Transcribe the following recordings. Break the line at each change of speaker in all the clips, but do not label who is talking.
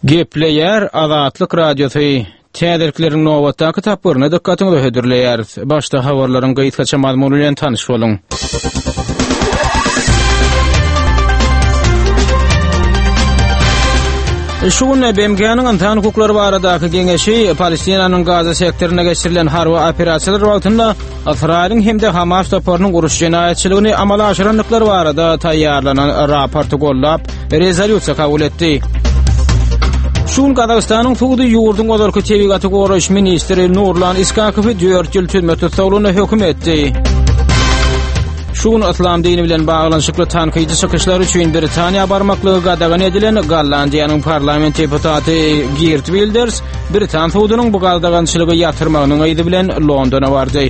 Gepleyer Azatlyk Radiosu täderliklerin nowatdaky tapyryna dikkatyňyzy hödürleýär. Başda habarlaryň gaýtgaça mazmuny bilen tanyş boluň. Şuňa BMG-niň Antan hukuklary baradaky geňeşi Palestinanyň Gaza sektoruna geçirilen harby operasiýalar wagtynda Israýlyň hemde Hamas toparynyň uruş jenaýetçiligini amala aşyranlyklary barada taýýarlanan raporty gollap rezolýusiýa kabul etdi. Şun Qazaqstanyň Suudi ýurdun Ozarky Tebigaty goraş ministri Nurlan Iskakowy 4 ýyl türme tutsagyna hökm etdi. Şun İslam dini bilen baglanşykly tanqidi çykyşlar üçin Britaniýa barmaklygy gadagan edilen Gollandiýanyň parlament deputaty Geert Wilders Britan Suudynyň bu gadagançylygy ýatyrmagynyň aýdy bilen Londona bardy.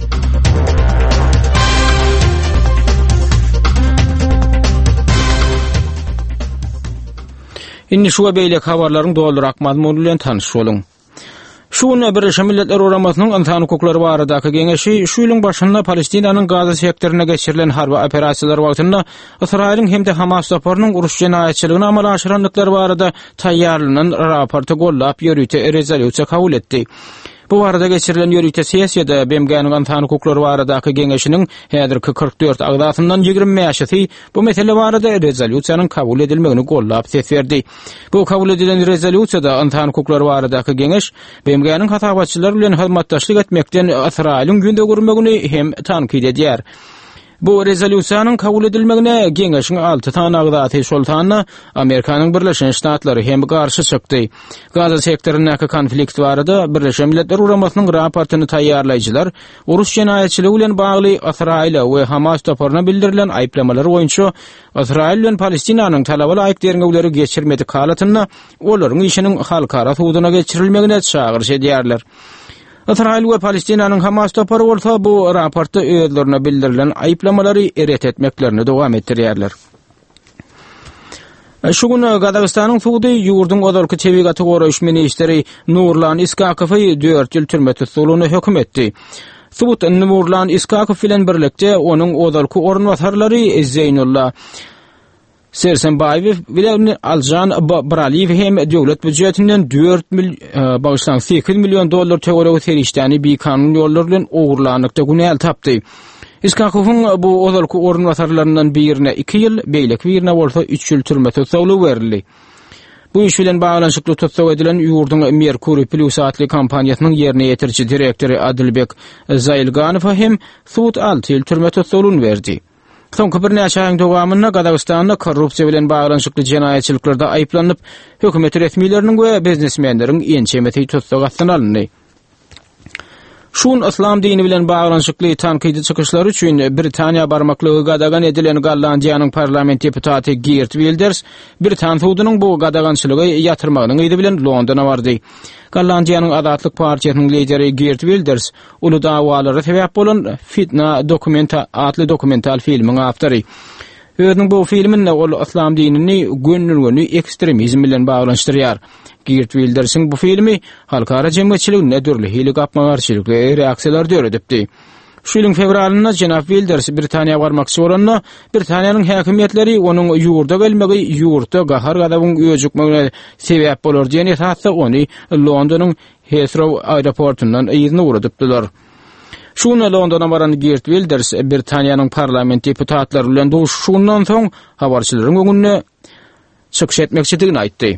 Inni şuwa beýlek habarlaryň doldurak mazmuny bilen tanyş boluň. Şuňa Birleşen Milletler Uramasynyň insan hukuklary baradaky geňeşi şu ýylyň başynda Palestinanyň Gaza sektoruna geçirilen harby operasiýalar wagtynda Israýlyň hemde Hamas toparynyň uruş jenaýetçiligini amala aşyranlyklary barada taýýarlanan raporty gollap ýörüte rezolýusiýa kabul etdi. Bu barada geçirilen ýörüte sessiýada BMG-niň insan hukuklary baradaky geňeşiniň häzirki 44 agdasyndan 25-i bu mesele barada rezolýusiýanyň kabul edilmegini gollap ses berdi. Bu kabul edilen rezolýusiýada insan hukuklary baradaky geňeş BMG-niň hatabatçylar bilen hyzmatdaşlyk etmekden Israýlyň günde görmegini hem tanqid edýär. Bu rezolýusiýanyň kabul edilmegine geňeşiň 6 tane agdaty şoltanyna Amerikanyň Birleşen Ştatlary hem garşy çykdy. Gaza sektorunyň konflikt barada Birleşen Milletler Uramasynyň raportyny taýýarlaýjylar uruş jenaýetçiligi bilen bagly Israýla we Hamas toparyna bildirilen aýplamalary boýunça Israýl bilen Palestinanyň talabaly aýtdyrgewleri geçirmedi halatyna olaryň işiniň halkara suudyna geçirilmegine çağırış edýärler. Israýl we Palestinanyň Hamas topary bolsa bu raportda özlerine bildirilen aýplamalary eret etmeklerini dowam etdirýärler. Şu gün Qazaqstanyň Suudi ýurdun Ozarky Tebigaty goraş ministri Nurlan Iskakowy 4 ýyl türme tutsagyna hökm etdi. Suud Nurlan Iskakow bilen birlikde onuň Ozarky ornwasarlary Zeynullah Sersenbayev bilen Aljan Braliyev hem döwlet büdjetinden 8 milyon dollar töwerek terişdäni bir kanun ýolları bilen ogurlanykda günäl tapdy. Iskakowyň bu Ozarky ornwasarlaryndan birine 2 ýyl, beýlek birine bolsa 3 ýyl türme tutsagyny berildi. Bu iş bilen baglanşykly tutsag edilen ýurdun Merkuri Plus adly kompaniýasynyň ýerine ýetirçi direktori Adilbek Zaylganow hem Suud 6 ýyl türme tutsagyny berdi. Soňky bir näçe aýyň dowamında Qazaqstanda korrupsiýa bilen baglanşykly jenaýetçiliklerde aýplanyp hökümet resmiýetleriniň we biznesmenleriň ençemeti tutsag astyna alındy. Şun İslam dini bilen baglanşykly tanqidi çykyşlary üçin Britaniýa barmaklygy gadagan edilen Gollandiýanyň parlament deputaty Geert Wilders Britan Suudynyň bu gadagançylygy ýatyrmagynyň aýdy bilen Londona bardy. Gollandiýanyň Azatlyk partiýasynyň lideri Geert Wilders ulu dawalara sebäp bolan Fitna adly dokumental filmiň awtory. Özüniň bu filminde ol İslam dinini günnüňi ekstremizm bilen baglanşdyrýar. Geert Wilders'in bu filmi halkara jemgyýetçiligine dürli hili gapmagarçylyk we reaksiýalar döredipdi. Şu ýylyň fevralynda Jenap Wilders Britaniýa barmakçy bolanna Britaniýanyň häkimetleri onuň ýurda gelmegi ýurtda gahar gadabyň öýjükmegine sebäp bolar diýen esasda ony Londonyň Heathrow aeroportundan ýygyny uradypdylar. Şuna Londona baran Geert Wilders Britaniýanyň parlament deputatlary bilen duşuşundan soň habarçylaryň öňüne çykyş etmekçiligini aýtdy.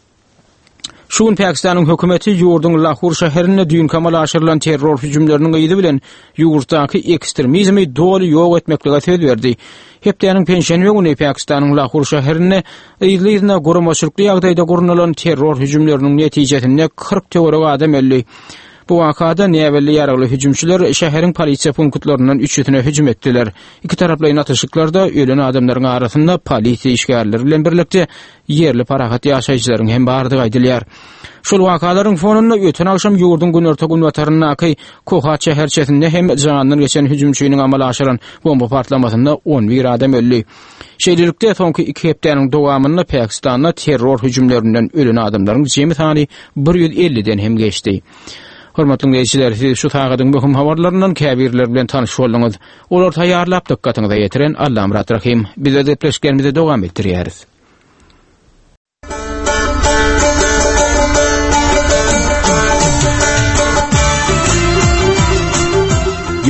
Şun Pakistanyň hökümeti ýurdun Lahor şäherine düýün kamal aşyrylan terror hüjümleriniň aýdy bilen ýurtdaky ekstremizmi doly ýok etmeklige söz berdi. Hepdeniň pensiýany güni Pakistanyň Lahor şäherine ýylyna guramaçylykly ýagdaýda gurulan terror hüjümleriniň netijesinde 40 töwerek adam öldü. Bu wakada näwelli ýaragly hüjümçiler şäheriň polisiýa punktlaryndan 3-üne hüjüm etdiler. İki taraplyň atışyklarda ölen adamlaryň arasynda polisiýa işgärleri bilen birlikde yerli parahat ýaşaýjylaryň hem bardygy aýdylýar. Şol wakalaryň fonunda öten akşam ýurdun günertek ünwataryny Kohat şäherçesinde hem jandan geçen hüjümçiýiniň amala aşyran bomba partlamasynda 11 adam öldü. Şeýlelikde soňky 2 hepdeniň dowamynda Pakistanda terror hüjümlerinden ölen adamlaryň jemi sany 150-den hem geçdi. Hormatly dinleyijiler, şu tagadyň möhüm habarlarynyň käbirler bilen tanyş boldyňyz. Olar taýýarlap dikkatyňyza ýetiren Allahym rahim. Bize de pleşgermizde dowam etdirýäris.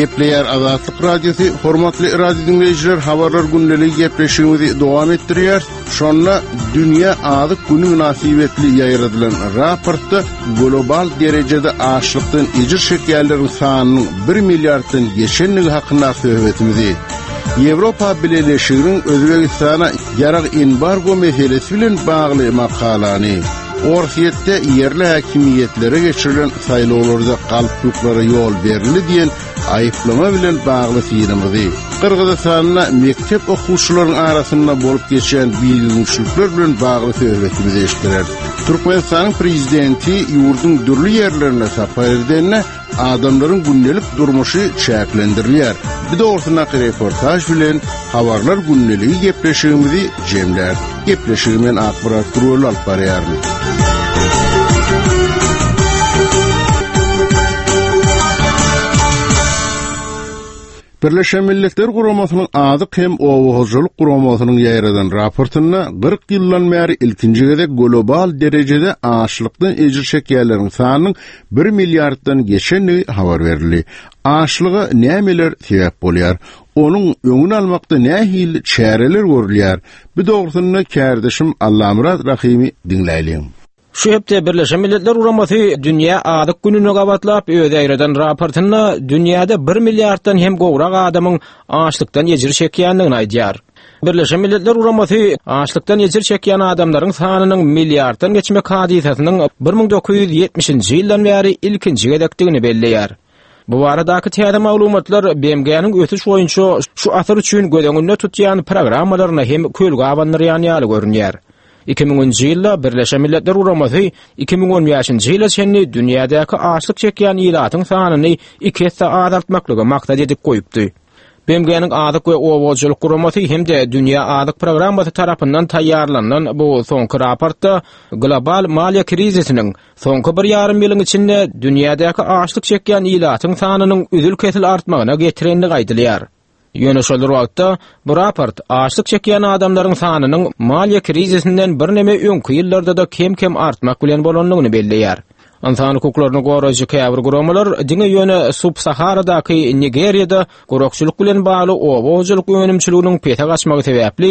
Gepleyer Azatlyk Radiosu, hormatly radio dinleyijiler, habarlar günneligi gepleşigimizi dowam etdirýär. Şonna Dünya Azyk Güni münasibetli ýaýradylan raportda global derejede açlykdan ejir şekerleriň sanynyň 1 milliarddan geçenligi hakynda söhbetimizi Ýewropa Birleşiginiň Özbegistana ýarag embargo meselesi bilen bagly makalany Orsiýetde yerli häkimiýetlere geçirilen saýlawlarda galyplyklary ýol berildi diýen aýyplama bilen bagly fiýrimizi Kırgızstanyna mektep okuwçylarynyň arasynda bolup geçen bilgiçlikler bilen bagly söhbetimizi eşitdiler. Türkmenistanyň prezidenti ýurdun dürli ýerlerine sapar edenne adamlaryň günnelik durmuşy çäklendirýär. Bir de ortanak reportaj bilen habarlar günneligi gepleşigimizi jemler. Gepleşigimiň akbarat rol alyp barýar. Birleşen Milletler Guramasynyň azyk hem owagyjylyk guramasynyň ýaýradan raportyna 40 ýyldan bäri ilkinji gezek global derejede açlykdan ejir şekerleriň sanynyň 1 milliarddan geçenligi habar berildi. Açlyga nämeler sebäp bolýar? Onuň öňüni almakda nähili çäreler görülýär? Bu dogrusyna kärdeşim Allamurad Rahimi dinläýin.
Şu hepde Birleşen Milletler Guramasy Dünya Azyk Gününe gabatlap öz aýradan raportyna dünýäde 1 milliarddan hem gowrak adamyň açlykdan ejir çekýändigini aýdýar. Birleşen Milletler Guramasy açlykdan ejir çekýän adamlaryň sanynyň milliarddan geçmek hadisasynyň 1970-nji ýyldan bäri ilkinji gedekdigini belleýär. Bu baradaky täze maglumatlar BMG'niň ötüş boýunça şu asar üçin gödeňinde tutýan programmalaryna hem kölge abanlyrýan ýaly görünýär. 2010-njy ýylda Birleşen Milletler Guramasy 2015-nji ýyla çenli dünýädäki açlyk çekýän ýylatyň sanyny 2 hesse azaltmaklygy maksat edip goýupdy. BMG'niň Azyk we Owagyjylyk Guramasy hemde Dünýä Azyk Programmasy tarapyndan taýýarlanan bu soňky raportda global maliýe krizisiniň soňky 1,5 ýylyň içinde dünýädäki açlyk çekýän ýylatyň sanynyň üzül kesil artmagyna getirenligi aýdylýar. Ýöne şol wagtda bu raport açlyk çekýän adamlaryň sanynyň maliýe krizisinden bir neme öňkü ýyllarda da kem artmak bilen bolanlygyny belleýär. Insan hukuklaryny goraýjy käbir guramalar diňe ýöne Sub-Saharadaky Nigeriýada gorakçylyk bilen bagly owagyjylyk önümçiliginiň pete gaçmagy sebäpli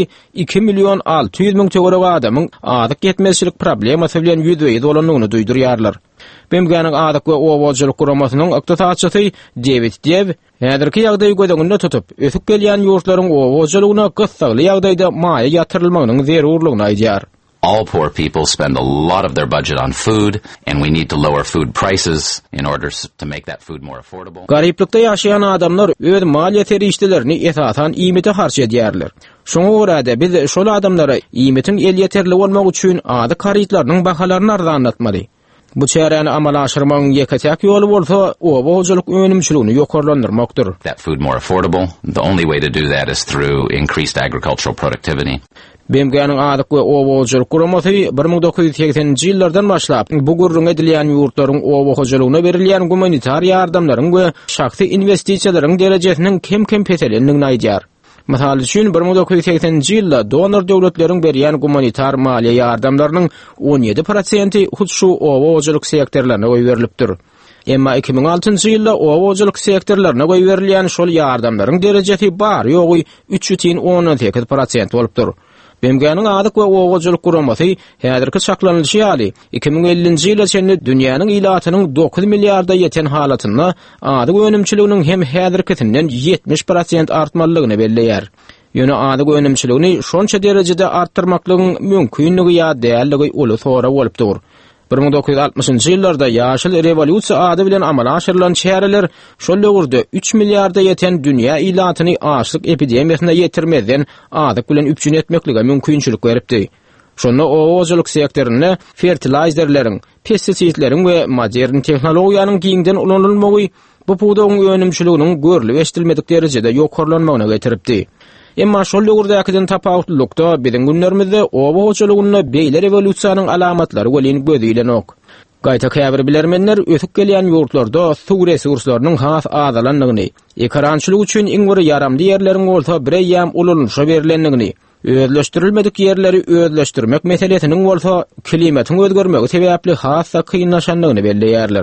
2.600.000 töwerek adamyň azyk ýetmezçilik problemasy bilen ýüzüňe dolanýanyny duýdurýarlar. BMG'niň Azyk we Owagyjylyk Guramasynyň ykdysaçysy David Dev häzirki ýagdaýy gödeňinde tutup ösüp gelýän ýurtlaryň owagyjylygyna gysgaly ýagdaýda maýa ýatyrylmagynyň zerurlygyny aýdýar.
All poor people spend a lot of their budget on food, and we need to lower food prices in order to make that food more affordable.
Garyplykda ýaşaýan adamlar öz maliýe terişlerini esasan iýmete harç edýärler. Şoňa görä biz şol adamlara iýmetiň el ýeterli bolmak üçin ady karytlarynyň bahalaryny arzanlatmaly. Bu çäreni amala aşyrmagyň ýekajak ýoly bolsa, owagyjylyk önümçiligini ýokarlandyrmakdyr.
That food more affordable. The only way to do that is through increased agricultural productivity.
BMG'niň Azyk we Owagyjylyk Guramasy 1980-nji ýyllardan başlap bu gurrun edilýän ýurtlaryň owagyjylygyna berilýän humanitar ýardamlaryň we şahsy investisiýalaryň derejesiniň kem petelendigini aýdýar. Mysal üçin 1980-nji ýylda donor döwletleriň berýän humanitar maliýe ýardamlarynyň 17% şu owagyjylyk sektorlaryna goýberilipdir. Emma 2006-njy ýylda owagyjylyk sektorlaryna goýberilýän şol ýardamlaryň derejesi bar ýogy 3.18% bolupdyr. BMG'niň Azyk we Owagyjylyk Guramasy häzirki çaklanylşy ýaly 2050-nji ýyla çenli dünýäniň ýylatynyň 9 milliarda ýeten halatyna azyk önümçiliginiň hem häzirkisinden 70% artmalygyny belleýär. Ýöne azyk önümçiligini şonça derejede artdyrmaklygyň mümkinligi ýa dälligi uly sora bolupdyr. 1960-njy ýyllarda ýaşyl rewolýusiýa ady bilen amala aşyrylan çäreler şol döwürde 3 milliarda ýeten dünýä ýylatyny açlyk epidemiýasyna ýetirmeden azyk bilen üpjün etmekligi mümkinçilik beripdi. Şonda owagyjylyk sektoryna fertilizerleriň, pestisidleriň we modern tehnologiýanyň giňden ulanylmagy bu puwdaň önümçiliginiň görülip eşdilmedik derejede ýokarlanmagyna getiripdi. Emma şol ýurdakdan tapawutlykda biziň günlerimizde owagyjylygyna beýle rewolýusiýanyň alamatlary welin gözüýlenok. Gaýta käbir bilermenler ötüp gelýän ýurtlarda suw resurslarynyň has azalanlygyny, ekrançylyk üçin iň bir ýaramly ýerleriň bolsa bireýäm ulanışa berilenligini, özleşdirilmedik ýerleri özleşdirmek meselesiniň bolsa klimatyň özgermegi sebäpli hassa kynlaşanlygyny belleýärler.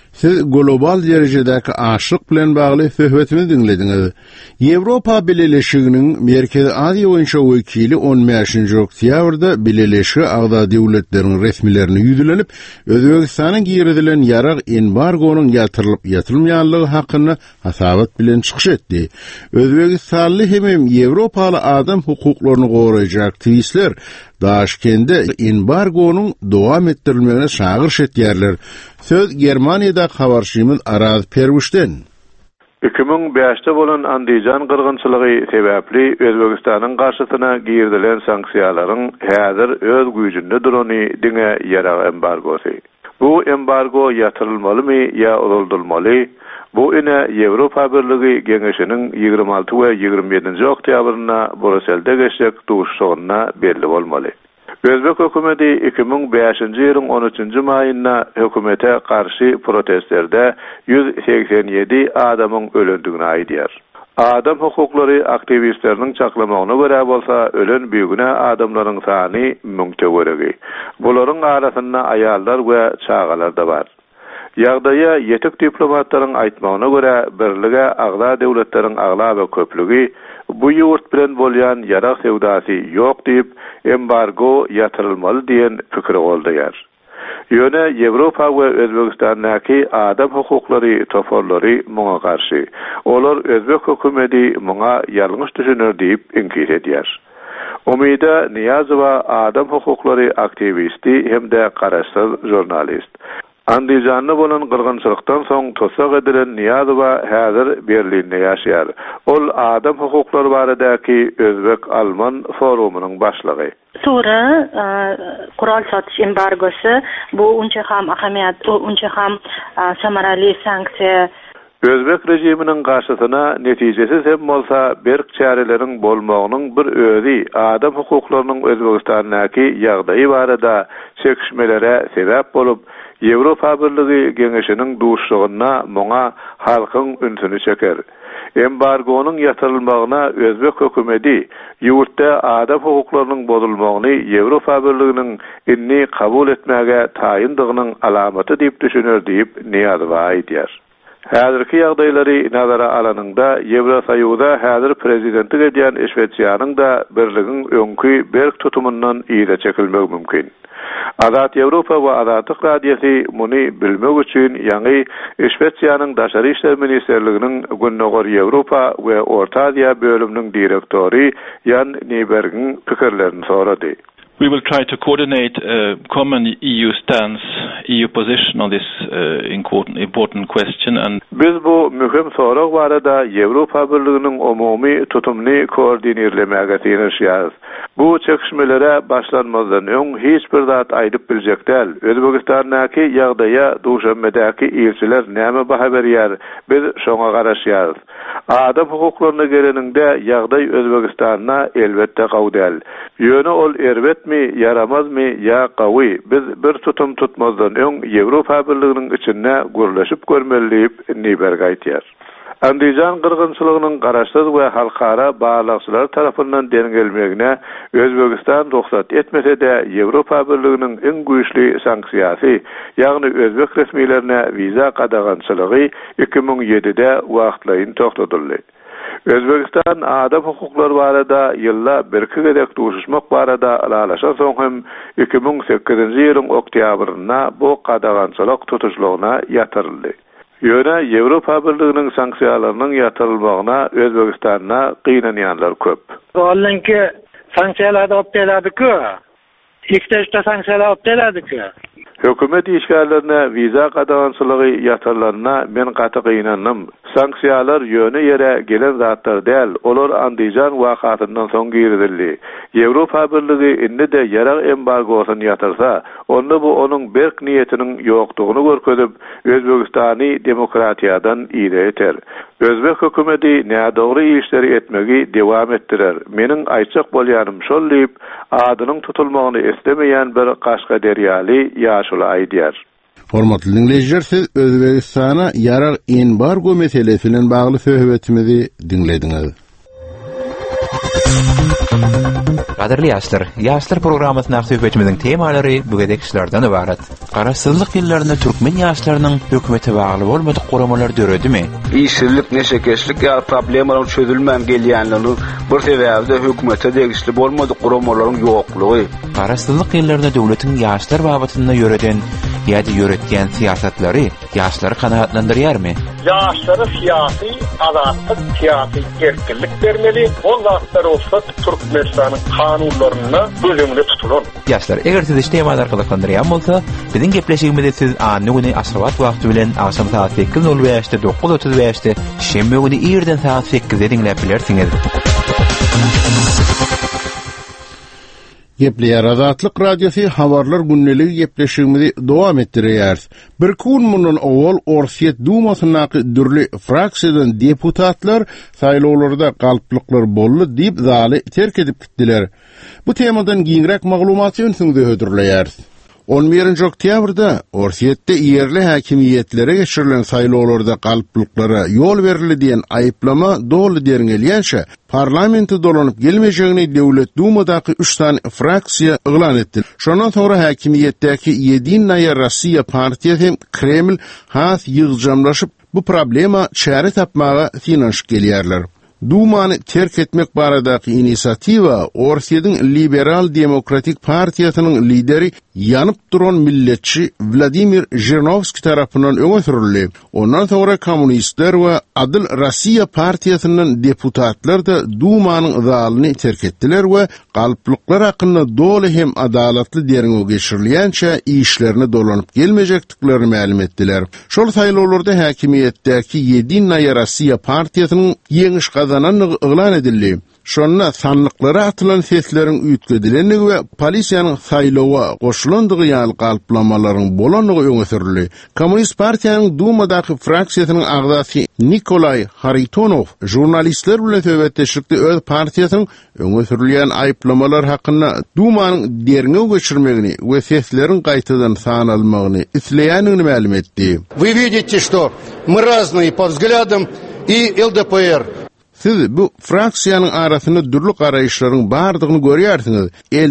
Siz global derejedäki açlyk bilen bagly söhbetimizi dinlediňiz. Ýewropa Birleşiginiň Merkezi Aziýa boýunça wekili 15-nji oktýabrda Birleşik Agda döwletleriniň resmilerini ýüzlenip, Özbegistanyň girdilen ýarag embargonuň ýatyrylyp ýatyrylmaýanlygy hakyny hasabat bilen çykyş etdi. Özbegistanly hem Ýewropaly adam hukuklaryny goraýjak aktivistler Daşkende embargonuň dowam etdirilmegine çağırış etýärler. Söz Germaniýada habarçymyz Araz Perwişden.
2005-de bolan Andijan gyrgynçylygy sebäpli Özbegistanyň garşysyna girdilen sanksiýalaryň häzir öz güýjünde durany diňe ýarag embargosy. Bu embargo ýatyrylmalymy ýa uldurulmaly? Bu ine Ýewropa Birligi Geňeşiniň 26 we 27-nji oktýabryna Brüsselde geçek duşuşyna belli bolmaly. Özbek hökümeti 2005-nji ýylyň 13-nji maýynda hökümete garşy protestlerde 187 adamyň ölendigini aýdýar. Adam hukuklary aktivistleriniň çaklamagyna görä bolsa, ölen büyügüne adamlaryň sany 1000 göregi. Bularyň arasynda aýallar we çagalar da bar. Ýagdaýa ýetik diplomatlaryň aýtmagyna görä, birlige agla döwletleriň agla we köplügi bu ýurt bilen bolýan ýarag sewdasy ýok diýip embargo ýatyrylmaly diýen pikir boldylar. Ýöne Ýewropa we Özbegistandaky adam hukuklary toparlary muňa garşy. Olar Özbek hökümeti muňa ýalňyş düşünür diýip inkar edýär. Umida Niyazowa adam hukuklary aktivisti hem-de garaşsyz jurnalist. Andijanda bolan gyrgynçylykdan soň tosak edilen Niyazowa häzir Berlinde ýaşaýar. Ol adam hukuklary baradaky Özbek-Alman forumynyň başlygy.
Sonra kural satış embargosu bu unça ham ahamiyatly, unça ham samaraly sanksiýa.
Özbek rejiminiň garşysyna netijesiz hem bolsa berk çäreleriň bolmagynyň bir özi adam hukuklarynyň Özbegistandaky ýagdaýy barada çekişmelere sebäp bolup, Ýewropa Birligi Geňeşiniň duşuşyna muňa halkyň ünsüni çeker. Embargonuň ýatyrylmagyna Özbek hökümeti ýurtda adam hukuklarynyň bozulmagyny Ýewropa Birliginiň inni kabul etmäge taýyndygynyň alamaty diýip düşünür diýip Niyazowa aýdýar. Häzirki ýagdaýlary nazara alanynda Ýewrosaýyda häzir prezidentlik edýän Şwetsiýanyň da birligiň öňkü berk tutumyndan ýyla çekilmegi mümkin. Azat Ýewropa we Azatlyk Radiýasy muny bilmek üçin ýa-ni Şwetsiýanyň daşary işler ministerliginiň Günnäger Ýewropa we Orta Aziýa bölüminiň direktori Jan Nyberg'in pikirlerini sorady.
We will try to coordinate a common EU stance, EU position on this important question. And
biz bu mühim sorag barada Ýewropa Birliginiň umumy tutumny koordinerlemäge tirişýäris. Bu çekişmelere başlanmazdan öň hiç bir zat aýdyp biljek däl. Özbegistandaky ýagdaýa duşanmadaky elçiler näme baha berýär? Biz şoňa garaşýarys. Adam hukuklaryna geleninde ýagdaý Özbegistanda elbetde gowdal. Ýöne ol erbetmi, yaramazmy ýa gawy? Biz bir tutum tutmazdan öň Ýewropa Birliginiň içinde gürleşip görmeli diýip Nyberg aýtýar. Andijan gyrgynçylygynyň garaşsyz we halkara bağlakçylar tarapyndan dengelmegine Özbegistan ruhsat etmese-de Ýewropa Birliginiň iň güýçli sanksiýasy, ýagny Özbek resmilerine viza gadagançylygy 2007-de wagtlaýyn toktatyldy. Özbegistan adam hukuklary barada ýylla berki gedek duşuşmak barada alalaşan soň hem 2008-nji ýylyň oktýabrynda bu gadagançylyk tutuşlugyna ýatyryldy. Ýöne Ýewropa Birliginiň sanksiýalarynyň ýatyrylmagyna Özbegistanda gynanýanlar köp.
Olanki sanksiýalar opdelady-ki, ikide sanksiýalar opdelady-ki.
Hökümet işgärlerine viza gadagançylygy ýatyrylanyna men gaty gynanam. Sanksiýalar ýöne ýere gelen zatlar däl, olar Andijan wakatyndan soň girdildi. Ýewropa Birligi indi-de ýarag embargosyny ýatyrsa, onda bu onuň berk niýetiniň ýokdugyny görkezip, Özbegistany demokratiýadan ýyra eter. Özbek hökümeti nädogry işleri etmegi dewam etdirer. Meniň aýtjak bolýanym şol diýip, adynyň tutulmagyny istemeýän bir Kaşgaderýaly ýaşuly aýdýar.
Hormatly dinleyijiler, siz Özbegistana ýarag embargo meselesi bilen bagly söhbetimizi dinlediňiz.
Qadirli ýaşlar programmasyna söhbetimizin temalary bugedek işlerden ibaret. Garaşsyzlyk ýyllarynda türkmen ýaşlarynyň hökümete bagly bolmadyk goramalar döredimi?
İşsizlik, neşekeşlik ýa problemler çözülmän gelýänligi bir sebäpde hökümete degişli bolmadyk goramalaryň ýoklugy.
Garaşsyzlyk ýyllarynda döwletiň ýaşlar babatyna ýöreden ýa-da ýöretýän siýasatlary ýaşlary kanagatlandyrýarmy?
Ýaşlara siyasi azatlyk, siyasi erkinlik bermeli. Onlar olsa Türkmenistanyň kanunlaryna gözüňde tutulur.
Ýaşlar, eger siz iştemalar gyzyklandyrýan bolsa, biziň gepleşigimizde siz anny güni Aşgabat wagty bilen akşam saat 8:05-de 9:35-de şembe güni ýerden saat 8-de dinläp bilersiňiz.
Gepleýär Azatlyk radiosu habarlar günneligi gepleşigimizi dowam etdirýär. Bir kun mundan owal Orsiýet Dumasynyň dürli fraksiýadan deputatlar saýlawlarda galplyklar boldy diýip zaly terk edip gitdiler. Bu temadan giňrek maglumaty öňsüňde hödürleýär. 11 oktýabrda Orsiýetde ýerli häkimiýetlere geçirilen saýlawlarda galplyklara ýol berildi diýen aýyplama dolu derňelýänçe parlamenti dolanyp gelmejegini Döwlet Dumadaky 3 tane fraksiýa eglan etdi. Şondan sonra häkimiýetdäki Yedinaya Rossiya partiýasy hem Kreml has ýygjamlaşyp bu problema çäre tapmaga finansy gelýärler. Dumany terk etmek baradaky inisiatiwa Orsiýetin Liberal Demokratik Partiýasynyň lideri ýanyp duran milletçi Vladimir Zhirinovskiy tarapyndan öňe sürildi. Ondan sonra kommunistler we Adil Rossiya Partiýasynyň deputatlar da Dumanyň zalyny terk etdiler we galplyklar hakynda dolu hem adalatly derňe geçirilýänçe işlerini dolanyp gelmejekdiklerini ma'lum etdiler. Şol saýlawlarda häkimiýetdäki Yedinaya Rossiya Partiýasynyň ýeňiş kazananlygy eglan edildi. Şonna sanlyklara atylan sesleriň üýtgedilenligi we polisiýanyň saýlawa goşulandygy ýaly galplamalaryň bolanygy öňe sürildi. Kommunist partiýanyň Dumadaky fraksiýasynyň agzasy Nikolay Haritonov jurnalistler bilen söhbetleşikde öz partiýasynyň öňe sürilýän aýyplamalar hakynda Dumanyň derňe geçirmegini we sesleriň gaýtadan sanalmagyny isleýänligini ma'lum etdi.
Вы видите, что мы разные по взглядам и ЛДПР.
Siz bu fraksiýanyň arasynda dürli garaýşlaryň bardygyny görýärsiňiz.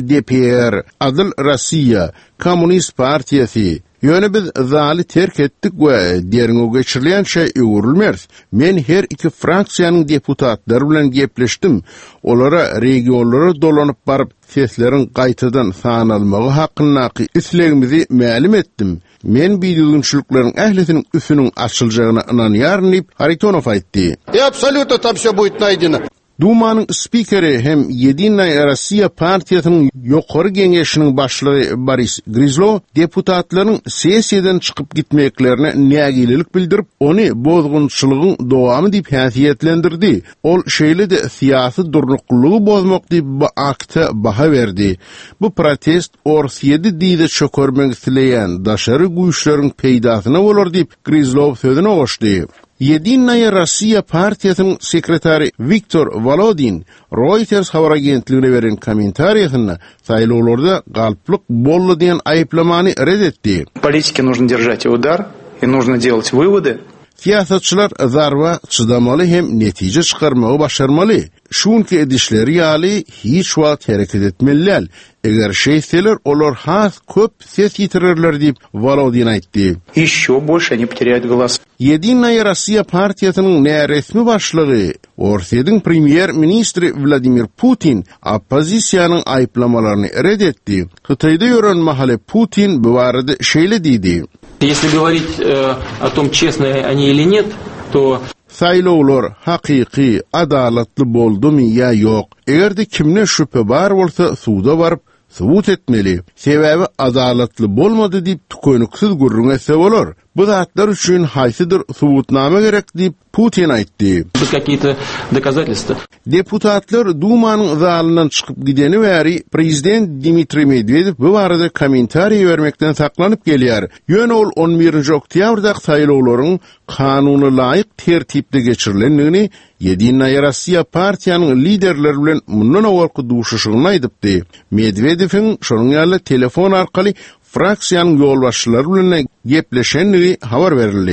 LDPR, Adil Rossiya, Kommunist Partiýasy. Ýöne biz zaly terk etdik we derňe geçirilýänçe öwrülmez. Men her iki fraksiýanyň deputatlary bilen gepleşdim. Olara regionlara dolanyp baryp sesleriň gaýtadan sanalmagy hakyndaky islegimizi ma'lum etdim. Men biýdügünçilikleriň ählisiniň üsüniň açyljagyna inanýaryn diýip Haritonov aýtdy.
И абсолютно там всё будет найдено.
Dumanyň spikeri hem Yedinaya Rossiya partiýasynyň ýokary geňeşiniň başlygy Boris Grizlo deputatlaryň sessiýadan çykyp gitmeklerine nägililik bildirip, ony bozgunçylygyň dowamy diýip häsiýetlendirdi. Ol şeýle de siýasy durnuklygy bozmak diýip bu akta baha berdi. Bu protest Orsiýede diýde çökermek isleýän daşary güýçleriň peýdasyna bolar diýip Grizlo sözüne goşdy. Yedinaya Rossiya partiýasynyň sekretary Viktor Volodin Reuters habar agentligine beren kommentariýasynda saýlawlarda galplyk boldy diýen aýyplamany red etdi.
Политике нужно держать удар и нужно делать выводы.
Siýasatçylar zarwa çydamaly hem netije çykarmagy başarmaly. Şunki edişleri ýaly hiç wagt hereket etmeliler. Eger şeýseler olar has köp ses ýitirirler diýip Volodin aýtdy.
Ещё больше они потеряют голос.
Yedinaya Rossiya partiýasynyň näresmi başlygy Orsiýetin premier ministri Vladimir Putin oppozisiýanyň aýyplamalaryny red etdi. Hytaýda ýören mahaly Putin bu barada şeýle diýdi.
Если говорить о том, честные они или нет, то
saýlawlar hakyky, adalatly boldymy ýa ýok? Egerde kimne şüphe bar bolsa, suda baryp subut etmeli. Sebäbi adalatly bolmady diýip tükönüksiz gurrunsa bolar. Bu zatlar üçin haýsydyr subutnama gerek diýip Putin aýtdy.
Какие-то доказательства.
Deputatlar Dumanyň zalynyň çykyp gideni bäri prezident Dmitri Medvedev bu barada kommentariýa bermekden saklanyp gelýär. Ýöne ol 11 oktýabrda saýlawlaryň kanuny laýyk tertipde geçirilenligini Yedinaya Rossiya partiýanyň liderleri bilen mundan awalky duşuşygyny aýdypdy. Medvedewiň şonuň ýaly telefon arkaly fraksiýanyň ýolbaşçylary bilen gepleşenligi habar berildi.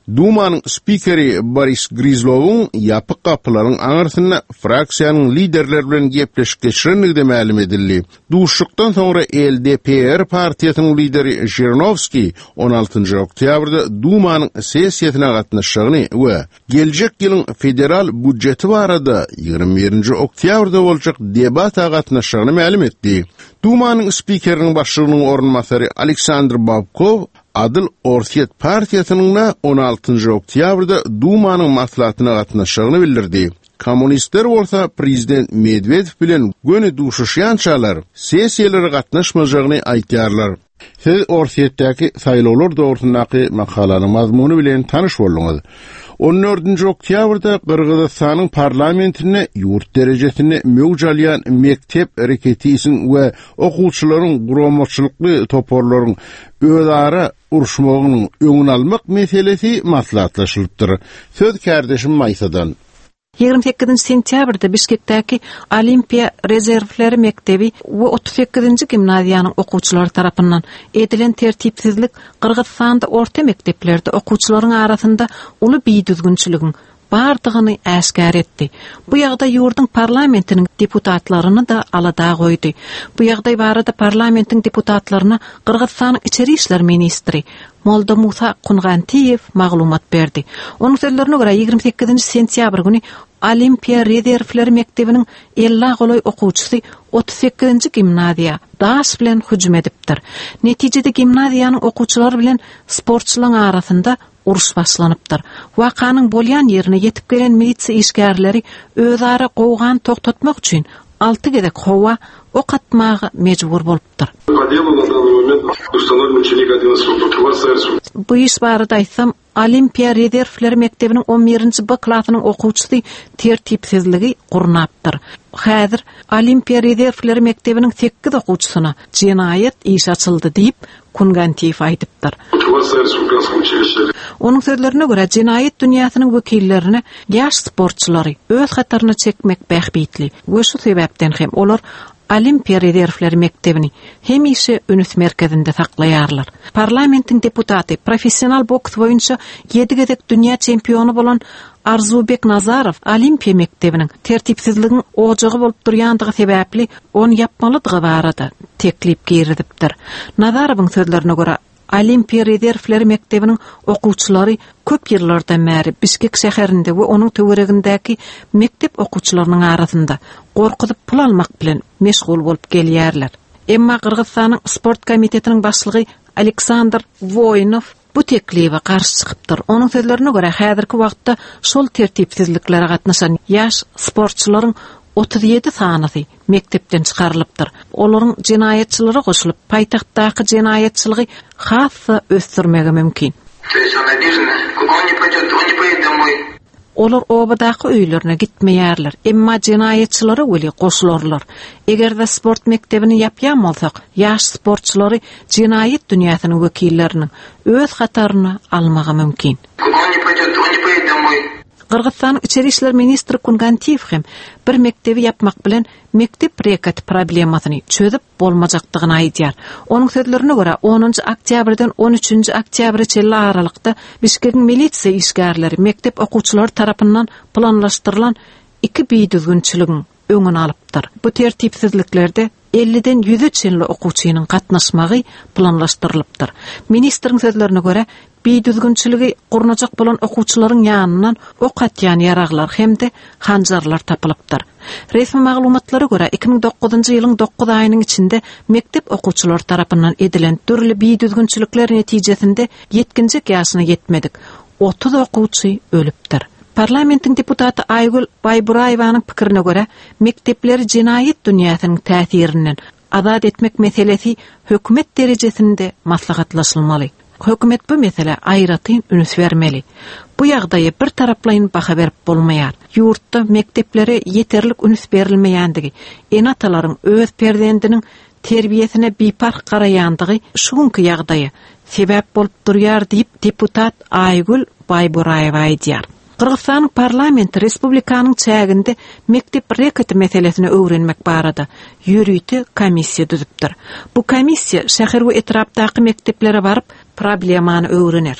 Dumanyň spikeri Boris Grizlov'un yapyk kapylaryň aňyrsynda fraksiýanyň liderleri bilen gepleşip geçirenligi de ma'lum edildi. Duşlukdan sonra LDPR partiýasynyň lideri Zhirinovskiy 16 oktýabrda Dumanyň sessiýasyna gatnaşygyny we geljek ýylyň federal budjeti barada 21 oktýabrda boljak debata gatnaşygyny ma'lum etdi. Dumanyň spikeriniň başlygynyň orunmasary Aleksandr Babkov Adil Orset partiýasynyň 16 oktýabrda Dumanyň maslahatyna gatnaşygyny bildirdi. Kommunistler bolsa prezident Medvedev bilen göni duşuşýançalar sessiýalary gatnaşmajagyny aýtýarlar. Siz Orsetdäki saýlawlar dogrusundaky makalanyň mazmuny bilen tanyş bolduňyz. 14 oktýabrda Kırgızstanyň parlamentine ýurt derejesinde möwjalyan mektep reketisin we okuwçylaryň guramçylykly toporlaryň özara uruşmagynyň öňüni almak meselesi maslahatlaşylypdyr. Söz kardeşim Maysadan.
28 sentýabrda Bişkekdäki Olimpiya rezerwleri mektebi we 38-nji gimnaziýanyň okuwçylary tarapyndan edilen tertipsizlik Kırgızstanda orta mekteplerde okuwçylaryň arasynda uly biýdüzgünçiligiň bardygyny äşkär etdi. Bu ýagdaý ýurdun parlamentiniň deputatlaryny da alada goýdy. Bu ýagdaý barada parlamentiň deputatlaryna Kırgızstanyň içeri işler ministri Molda Musa Kungantiyev maglumat berdi. Onuň sözlerine görä 28 sentýabr güni Olimpiya rezerwleri mektebiniň 50 goly okuwçysy 38-nji gimnaziýa daş bilen hüjüm edipdir. Netijede gimnaziýanyň okuwçylary bilen sportçylaryň arasynda uruş başlanypdyr. Wakanyň bolýan ýerine ýetip gelen milisiýa işgärleri özara gowgan toktatmak üçin 6 gedek howa ok atmagy mejbur bolupdyr. Bu iş barada aýtsam, Olimpiya rezerwleri mektebiniň 11-nji B klasynyň okuwçysy tertipsizligi gurnapdyr. Häzir Olimpiya rezerwleri mektebiniň 8 okuwçysyna jenaýat iş açyldy diýip Kungantiyev aýdypdyr. Onuň sözlerine görä jenaýat dünýäsiniň wekillerine ýaş sportçylary öz hataryna çekmek bähbitli. We şu sebäpden hem olar Olimpiya rezerwleri mektebini hemişe ünüs merkezinde saklaýarlar. Parlamentiň deputaty professional boks boýunça 7 gedek dünýä çempionu bolan Arzubek Nazarov Olimpiya mektebiniň tertipsizligiň ojagy bolup durýandygy sebäpli onu yapmalydygy barada teklip girdipdir. Nazarowyň sözlerine görä Olimpiya rezerwleri mektebiniň okuwçylary köp ýyllardan bäri Bişkek şäherinde we onuň töweregindäki mektep okuwçylarynyň arasynda gorkudyp pul almak bilen meşgul bolup gelýärler. Emma Kırgızstanyň sport komitetiniň başlygy Aleksandr Voynov bu teklipe karşı çıkıptır. Onun sözlerine göre häzirki wagtda şol tertipsizliklere gatnaşan ýaş sportçylaryň 37 sanysy mektepden çykarylypdyr. Olaryň jenaýatçylary goşulyp paýtaxtdaky jenaýatçylygy hassa ösdürmegi mümkin. Olar obadaky öýlerine gitmeýärler, emma jenaýatçylary weli goşularlar. Egerde sport mektebini ýapýan bolsak, ýaş sportçylary jenaýat dünýäsiniň wekilleriniň öz hataryny almagy mümkin. Kırgızstanyň içeri işler ministri Kungantiyev hem bir mektebi yapmak bilen mektep reketi problemasyny çözüp bolmajakdygyny aýdýar. Onuň sözlerine görä 10 oktýabrdan 13 oktýabrgacha aralykda Bişkek milisiýa işgärleri mektep okuwçylary tarapyndan planlaşdyrylan 2 biýdüzgünçiligiň öňüni alypdyr. Bu tertipsizliklerde 50-den 100 çenli okuwçynyň gatnaşmagy planlaşdyrylypdyr. Ministriň sözlerine görä biýdüzgünçiligi gurnajak bolan okuwçylaryň ýanyndan ok atýan ýaraglar hemde hanjarlar tapylypdyr. Resmi maglumatlara görä 2009-njy ýylyň 9 aýynyň içinde mektep okuwçylary tarapyndan edilen türli biýdüzgünçilikler netijesinde 7-nji ýaşyna ýetmedik 30 okuwçy ölüpdir. Parlamentiň deputaty Aýgül Baýburaýewanyň pikirine görä mektepleri jenaýat dünýäsiniň täsirinden azat etmek meselesi hökümet derejesinde maslahatlaşylmaly. Hökümet bu mesele aýratyn ünüs bermeli. Bu ýagdaýy bir taraplaýyn baha berip bolmaýar. Ýurtda mektepleri ýeterlik ünüs berilmeýändigi, enatalaryň öz perdendiniň terbiýesine bipark garaýandygy şuňky ýagdaýy sebäp bolup durýar diýip deputat Aýgül Baýburaýewa aýdýar. Kırgızstan parlamenti respublikanyň çäginde mektep reketi meselesini öwrenmek barada ýürüýti komissiýa düzüpdir. Bu komissiýa şäher we etrapdaky mekteplere baryp problemany öwrener.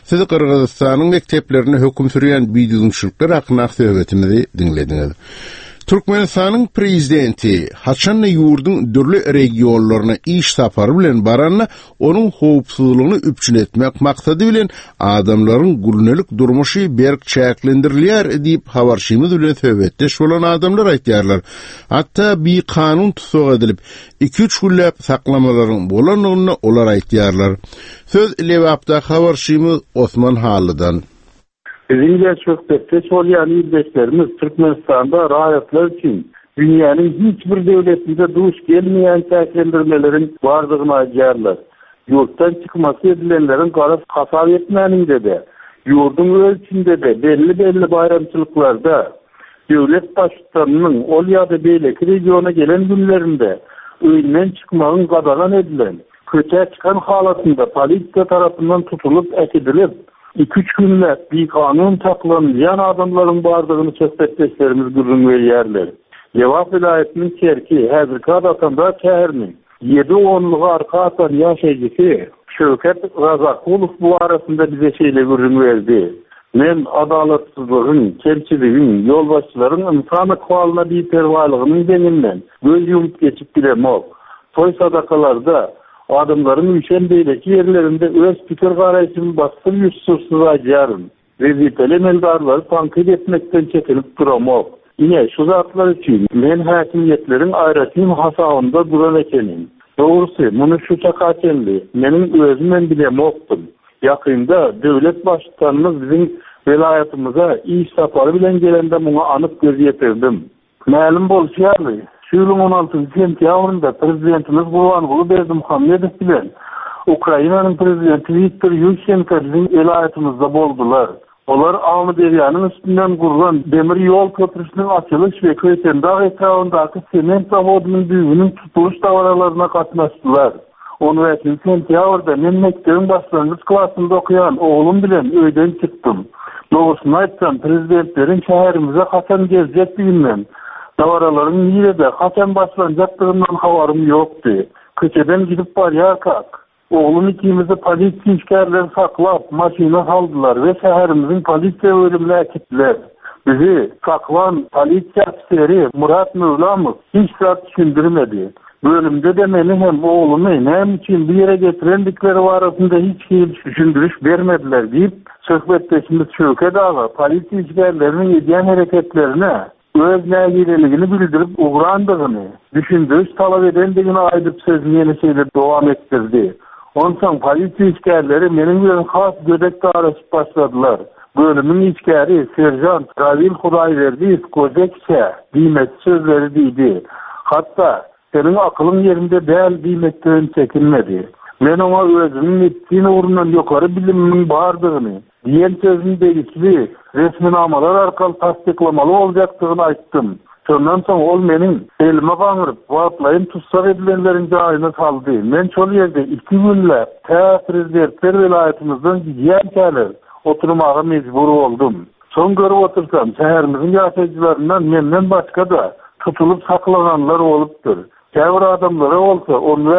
Siz Kırgızstanyň mekdeplerine höküm sürýän biýdüňçilikler hakynda söhbetimizi dinlediňiz. Türkmenistanyň prezidenti haçanna ýurdun dürli regionlaryna iş sapary bilen baranna onuň howpsuzlygyny üpçün etmek maksady bilen adamlaryň gündelik durmuşy berk çäklendirilýär diýip habarşymyz bilen söhbetdeş bolan adamlar aýtýarlar. Hatda bir kanun tutsak edilip 2-3 günläp saklamalaryň bolanyny olar aýtýarlar. Söz lewapda habarşymyz Osman Halydan.
Bizimle söhbette solyan ildeşlerimiz Türkmenistan'da rahatlar için dünyanın hiçbir devletinde duş gelmeyen çäklendirmelerin vardığını aýdýarlar. Yurttan çıkması edilenlerin kasap etmäninde de, yurdun ölçünde de belli bayramçılıklarda devlet başçılarının ol ýa-da beýleki regiona gelen günlerinde öýünden çıkmağın qadağan edilen, köçe çıkan halatında polisiya tarafından tutulup ekidilip 2-3 günlük bir kanun taklanýan adamlaryň bardygyny söhbetdeşlerimiz gürrüň berýärler. Lewap vilayetiniň Kerki, häzirki adatanda şäheriniň 7-10 arka atan ýaşaýjysy Şöwket Razakulow bu arasında bize şeýle gürrüň berdi. Men adalatsyzlygyň, kemçiligiň, ýolbaşçylaryň insan ahwalyna biperwalygynyň deňinden göz ýumup geçip bilemok. Toy sadakalarda adamların üşen beyleki yerlerinde öz fikir garaýşyny bastır ýüzsüzsüz aýdýaryn. Vezipeli emeldarlary tankyd etmekden çekinip duramok. Ine şu zatlar üçin men häkimiýetleriň aýratym hasabynda duran ekenim. Dogrusy, muny şu çakaçenli, meniň özümden bilemokdum. Yakında devlet başçılarımız bizim velayetimize iş sapary bilen gelende muňa anyk göz ýetirdim. Ma'lum bolýarly, şu ýylyň 16 sentýabrynda prezidentimiz Gurbanguly Berdimuhammedow bilen Ukrainanyň prezidenti Viktor Yushchenko bizim velayetimizde boldular. Olar Ağmı Derýanyň üstünden gurulan demir ýol köprüsiniň açylyş we Köýtendağ etrawyndaki sement zawodynyň düýbüniň tutuluş dawaralaryna gatnaşdylar. 17 sentýabrda men mekdebiň başlangyç klasynda okuyan oğlum bilen öýden çykdym. Doğrusyny aýtsam, prezidentleriň şäherimize haçan geljekdiginden, dawaralaryň ýerinde haçan başlanjakdygynyň habarym ýokdy. Köçeden gidip barýarkak. Oğlum ikimizi polisiýa işgärleri saklap, maşina saldylar we şäherimiziň polisiýa bölümine äkitdiler. Bizi saklan polisiýa ofiseri Murat Mevlamow hiç zat düşündirmedi. Bölümde de meni hem oğlumu hem için bir yere getirendikleri arasında hiç düşündürüş vermediler diýip söhbetdeşimiz Şöwket aga polisiýa işgärleriniň edýän hereketlerine öz nägireligini bildirip ugrandygyny, düşündürüş talap edendigini aýdyp sözüni ýene dowam etdirdi. Ondan polisiýa işgärleri meniň bilen has gödekde araşyp başladylar. Bölümün işgäri serjant Ravil Hudaýberdiýew Kozekçe diýmek sözleri diýdi. Hatda senin akylyň yerinde däl diýmekden çekinmedi. Men oňa özüniň etdiğine urundan ýokary bilimiň bardygyny, diýen sözüni degişli resminamalar arkaly tasdiklamaly boljakdygyny aýtdym. Şondan soň ol meniň elime gaňyryp, wagtlaýyn tutsak edilenleriň jaýyna saldy. Men şol ýerde 2 günläp prezidentler velaýetimizden ýerkäler oturmaga mejbur boldum. Soň görüp otursam, şäherimiziň ýaşaýjylaryndan menden başga da tutulup saklaganlar bolupdyr. Käbir adamlara bolsa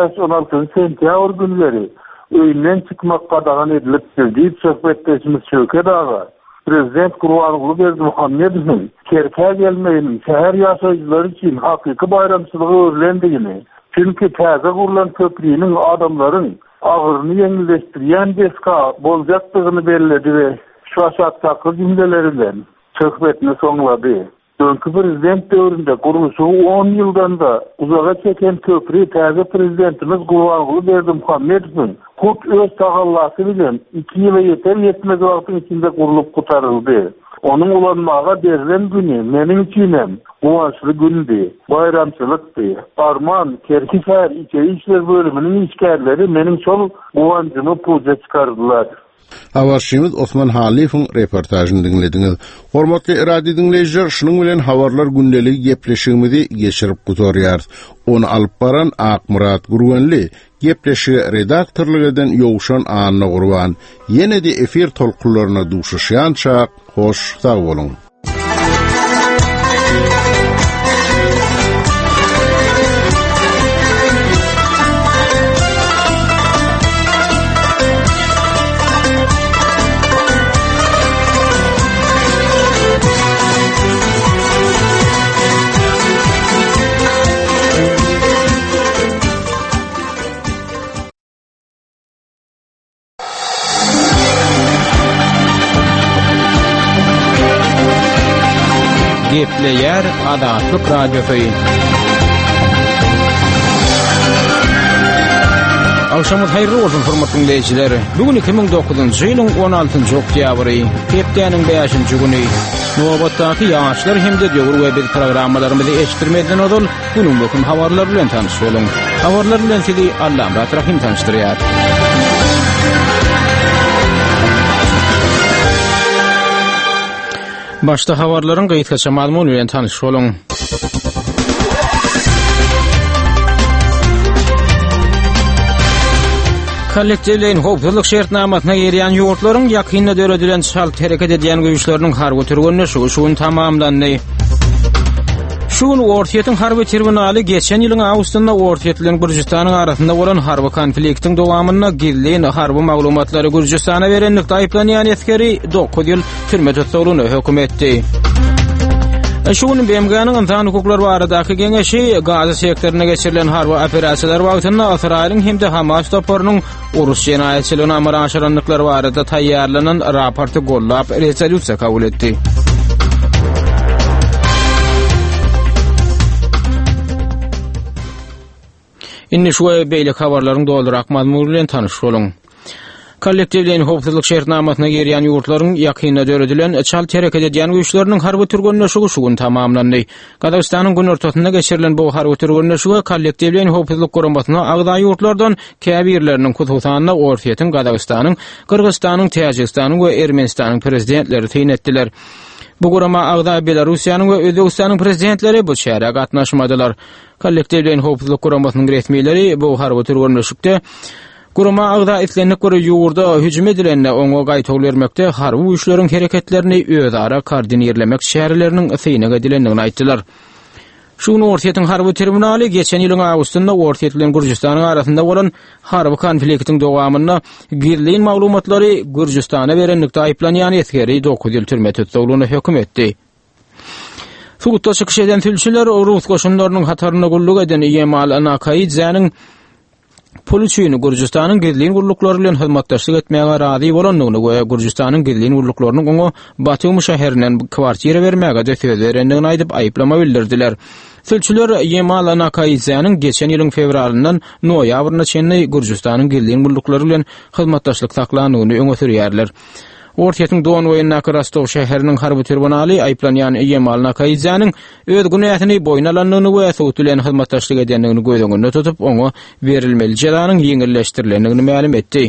15-16 sentyabr günleri öýünden çykmak qadağan edilipdir diýip söhbetdeşimiz Şöwket aga. Prezident Gurbanguly Berdimuhammedowyň Kerkä gelmeginiň şäher ýaşaýjylary üçin hakyky bayramçylygy örlendigini, çünki täze gurulan köprüniň adamlaryň agyryny ýeňildeşdirýän deska boljakdygyny bellädi we şu aşakdaky jümleleri bilen söhbetini soňlady. Dönkü prezident döwründe guruluşy 10 ýyldan da uzaga çeken köprü täze prezidentimiz Gurbanguly Berdimuhammedowyň huk öz tagallasy bilen 2 ýyla ýeter ýetmez wagtyň içinde gurulup gutaryldy. Onuň ulanmaga berilen güni meniň üçin hem guwançly gündi, bayramçylykdy. Arman Kerki şäher içeri işler bölüminiň işgärleri meniň şol guwançymy puja çykardylar.
Habarşymyz Osman Haliýewiň reportažyny dinlediňiz. Hormatly radio dinleýijiler, şunuň bilen habarlar gündelik gepleşigimizi geçirip gutarýar. Onu alyp baran Akmurat Gurbanly, gepleşigi redaktorlyk eden Ýowşan Anna Gurban. Ýene-de efir tolkunlaryna duşuşýança hoş sag boluň.
Gepleyer Adatlyk Radiosu. Akşamız hayırlı olsun hormatly dinleyijiler. Bugün 2009-njy ýylyň 16-njy oktýabry, Hepdeniň 5-nji güni. Nobatdaky ýaşlar hemde döwür we biz programmalarymyzy eşitdirmeden odul, günüň möhüm habarlary bilen tanyş bolun. Habarlar bilen sizi Allam Rahim tanışdyrýar. Başda habarlaryň gaýtgaça maglumaty bilen tanyş bolun. Kollektivlerin howpsuzlyk şertnamasyna girýän ýurtlaryň ýakynda döredilen şalt hereket edýän güýçleriň harby türgünleşigi şuň tamamlandy. Şuň Ortiýetiň harby tribunaly geçen ýylyň awgustynda Ortiýet bilen Gürjistanyň arasynda bolan harby konfliktiň dowamyna gizli harby maglumatlary Gürjistana berenlikde aýplanýan eskeri 9 ýyl türme tutuluny hökm etdi. Şuň BMG-nyň insan hukuklary baradaky geňeşi Gaza sektoruna geçirilen harby operasiýalar wagtynda Israýlyň hemde Hamas toparynyň urus jenaýetçiligine amara aşaranlyklary barada taýýarlanan raporty gollap rezolyusiýa kabul etdi. Indi şu beýle habarlaryň doldurak mazmuny bilen tanyş bolun. Kollektivlerin howpsuzlyk şertnamasyna girýän ýurtlaryň ýakynda döredilen çal tereket edýän güýçleriň harby türgünleşigi şuň tamamlandy. Gazagystanyň gün ortasynda geçirilen bu harby türgünleşige kollektivlerin howpsuzlyk guramasyna agda ýurtlardan käbirleriniň kutusyna Ortiýetiň, Gazagystanyň, Kyrgyzstanyň, Täjikistanyň we Ermenistanyň prezidentleri teýin etdiler. Bu gurama agda Belarusiýanyň we Özbegistanyň prezidentleri bu şäherge gatnaşmadylar. Kollektivlerin howpsuzlyk guramasynyň resmiýetleri bu harby türgünleşikde Gurama agda etlenlik göre ýurda hüjüm edilenle oňa gaýtaw bermekde harby güýçleriň hereketlerini özara koordinirlemek şäherleriniň syňyga edilendigini aýtdylar. Şuň Ortiýetiň harby tribunaly geçen ýylyň awgustynda Ortiýet bilen Gürjistanyň arasynda bolan harby konfliktiň dowamyna girliň maglumatlary Gürjistana berenlikde aýplanýan eskeri 9 ýyl türme tutuluny hökm etdi. Suwutda çykyş eden tülçüler Rus goşunlarynyň hataryna gulluk eden Yemal Anakaýyň Polisiýany Gürjistanyň gizliň guruluklary bilen hyzmatdaşlyk etmäge razy bolandygyny we Gürjistanyň gizliň guruluklarynyň oňa Batum şäherinden kwartira bermäge de söz berendigini aýdyp aýplama bildirdiler. Tülçüler Yemal Anakaýyň geçen ýylyň fevralyndan noýabryna çenli Gürjistanyň gizliň guruluklary bilen hyzmatdaşlyk saklanyny öňe sürýärler. Ortiýetiň Don we Rostov şäheriniň harby tribunaly aýplanýan Yemal Anakaýyň öz günäsini boýna alanlygyny we Suwut bilen hyzmatdaşlyk edenligini göýdüňünde tutup oňa berilmeli jazanyň ýeňilleşdirilendigini ma'lum etdi.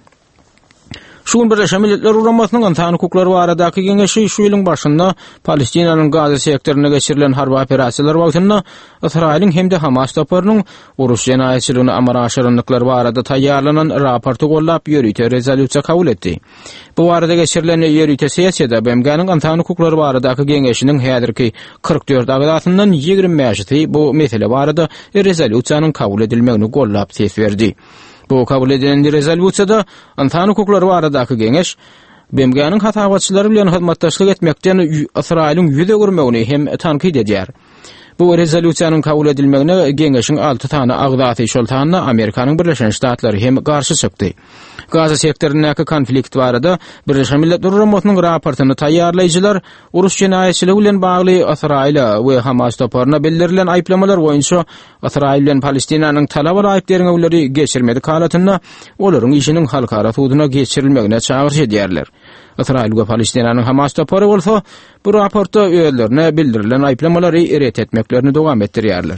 Şuň Birleşen Milletler Uramasynyň insan hukuklary baradaky geňeşi şu ýylyň başynda Palestinanyň Gaza sektoruna geçirilen harby operasiýalar wagtynda Israýlyň hemde Hamas toparynyň urus jenaýetçiligine amara aşaranlyklary barada taýýarlanan raporty gollap ýörüýte rezolyusiýa kabul etdi. Bu barada geçirilen ýörüýte sessiýada BMG-nyň insan hukuklary baradaky geňeşiniň häzirki 44 agdasyndan 25-i bu mesele barada rezolyusiýanyň kabul edilmegini gollap ses berdi. Bu kabul edilen rezolyusiýada insan hukuklary baradaky geňeş BMG-nyň hatagatçylary bilen hyzmatdaşlyk etmekden Israýlyň ýüze gürmegini hem tankid edýär. Bu rezolyusiýanyň kabul edilmegine geňeşiň 6 tane agdaty şoltanyna Amerikanyň Birleşen Ştatlary hem garşy çykdy. Gaza sektorunyň konflikt barada Birleşen Milletler Uramasynyň raportyny taýýarlaýjylar urus jenaýetçiligi bilen bagly Israýla we Hamas toparyna bildirilen aýplamalar boýunça Israýl bilen Palestinanyň talaba aýplerini geçirmedi kalatynda olaryň işiniň halkara suwduna geçirilmegine çağırış edýärler. Israýl we Palestinanyň Hamas topary bolsa bu raportda öýlerine bildirilen aýplamalary eret etmeklerini dowam etdirýärler.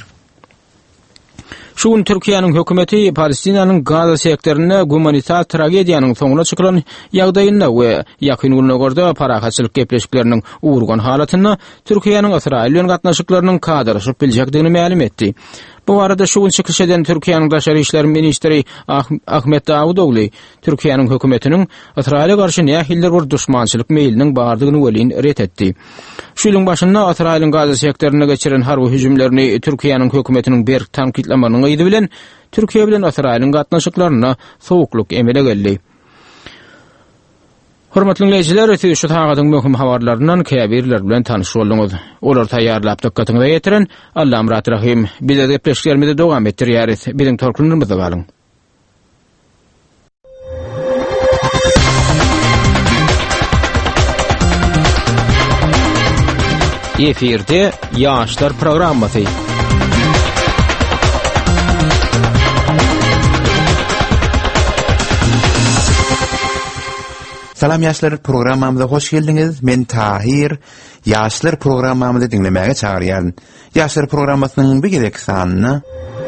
Şuň Türkiýanyň hökümeti Palestinanyň Gaza sektoruna humanitar tragediýanyň soňuna çykylan ýagdaýynda we ýakyn günlerde parahatçylyk gepleşikleriniň uğurgan halatyna Türkiýanyň Israýl bilen gatnaşyklarynyň kadraşyp biljekdigini ma'lum etdi. Bu arada şuň çykyş eden Türkiýanyň Daşary işler ministri Ahmet Davudogly Türkiýanyň hökümetiniň Israýla garşy nähiller bir düşmançylyk meýiliniň bardygyny welin ret etdi. Şu ýylyň başynda Israýlyň Gaza sektoruna geçiren harby hüjümlerini Türkiýanyň hökümetiniň berk tanqidlemanyň ýygy bilen Türkiýe bilen Israýlyň gatnaşyklaryna sowukluk emele geldi. Hormatly dinleyijiler, şu tagadyň möhüm habarlaryndan käbirler bilen tanyş bolduňyz. Olar taýýarlap dikkatiňizi ýetiren Allam Rahim. Bize gepleşiklerimizi dowam etdirýäris. Biziň torkunlarymyzda galyň. Efirde Yaşlar programması.
Salam Yaşlar programamıza hoş geldiniz. Men Tahir. Yaşlar programamızı dinlemeye çağırıyorum. Yaşlar programmasının bir gerek sanını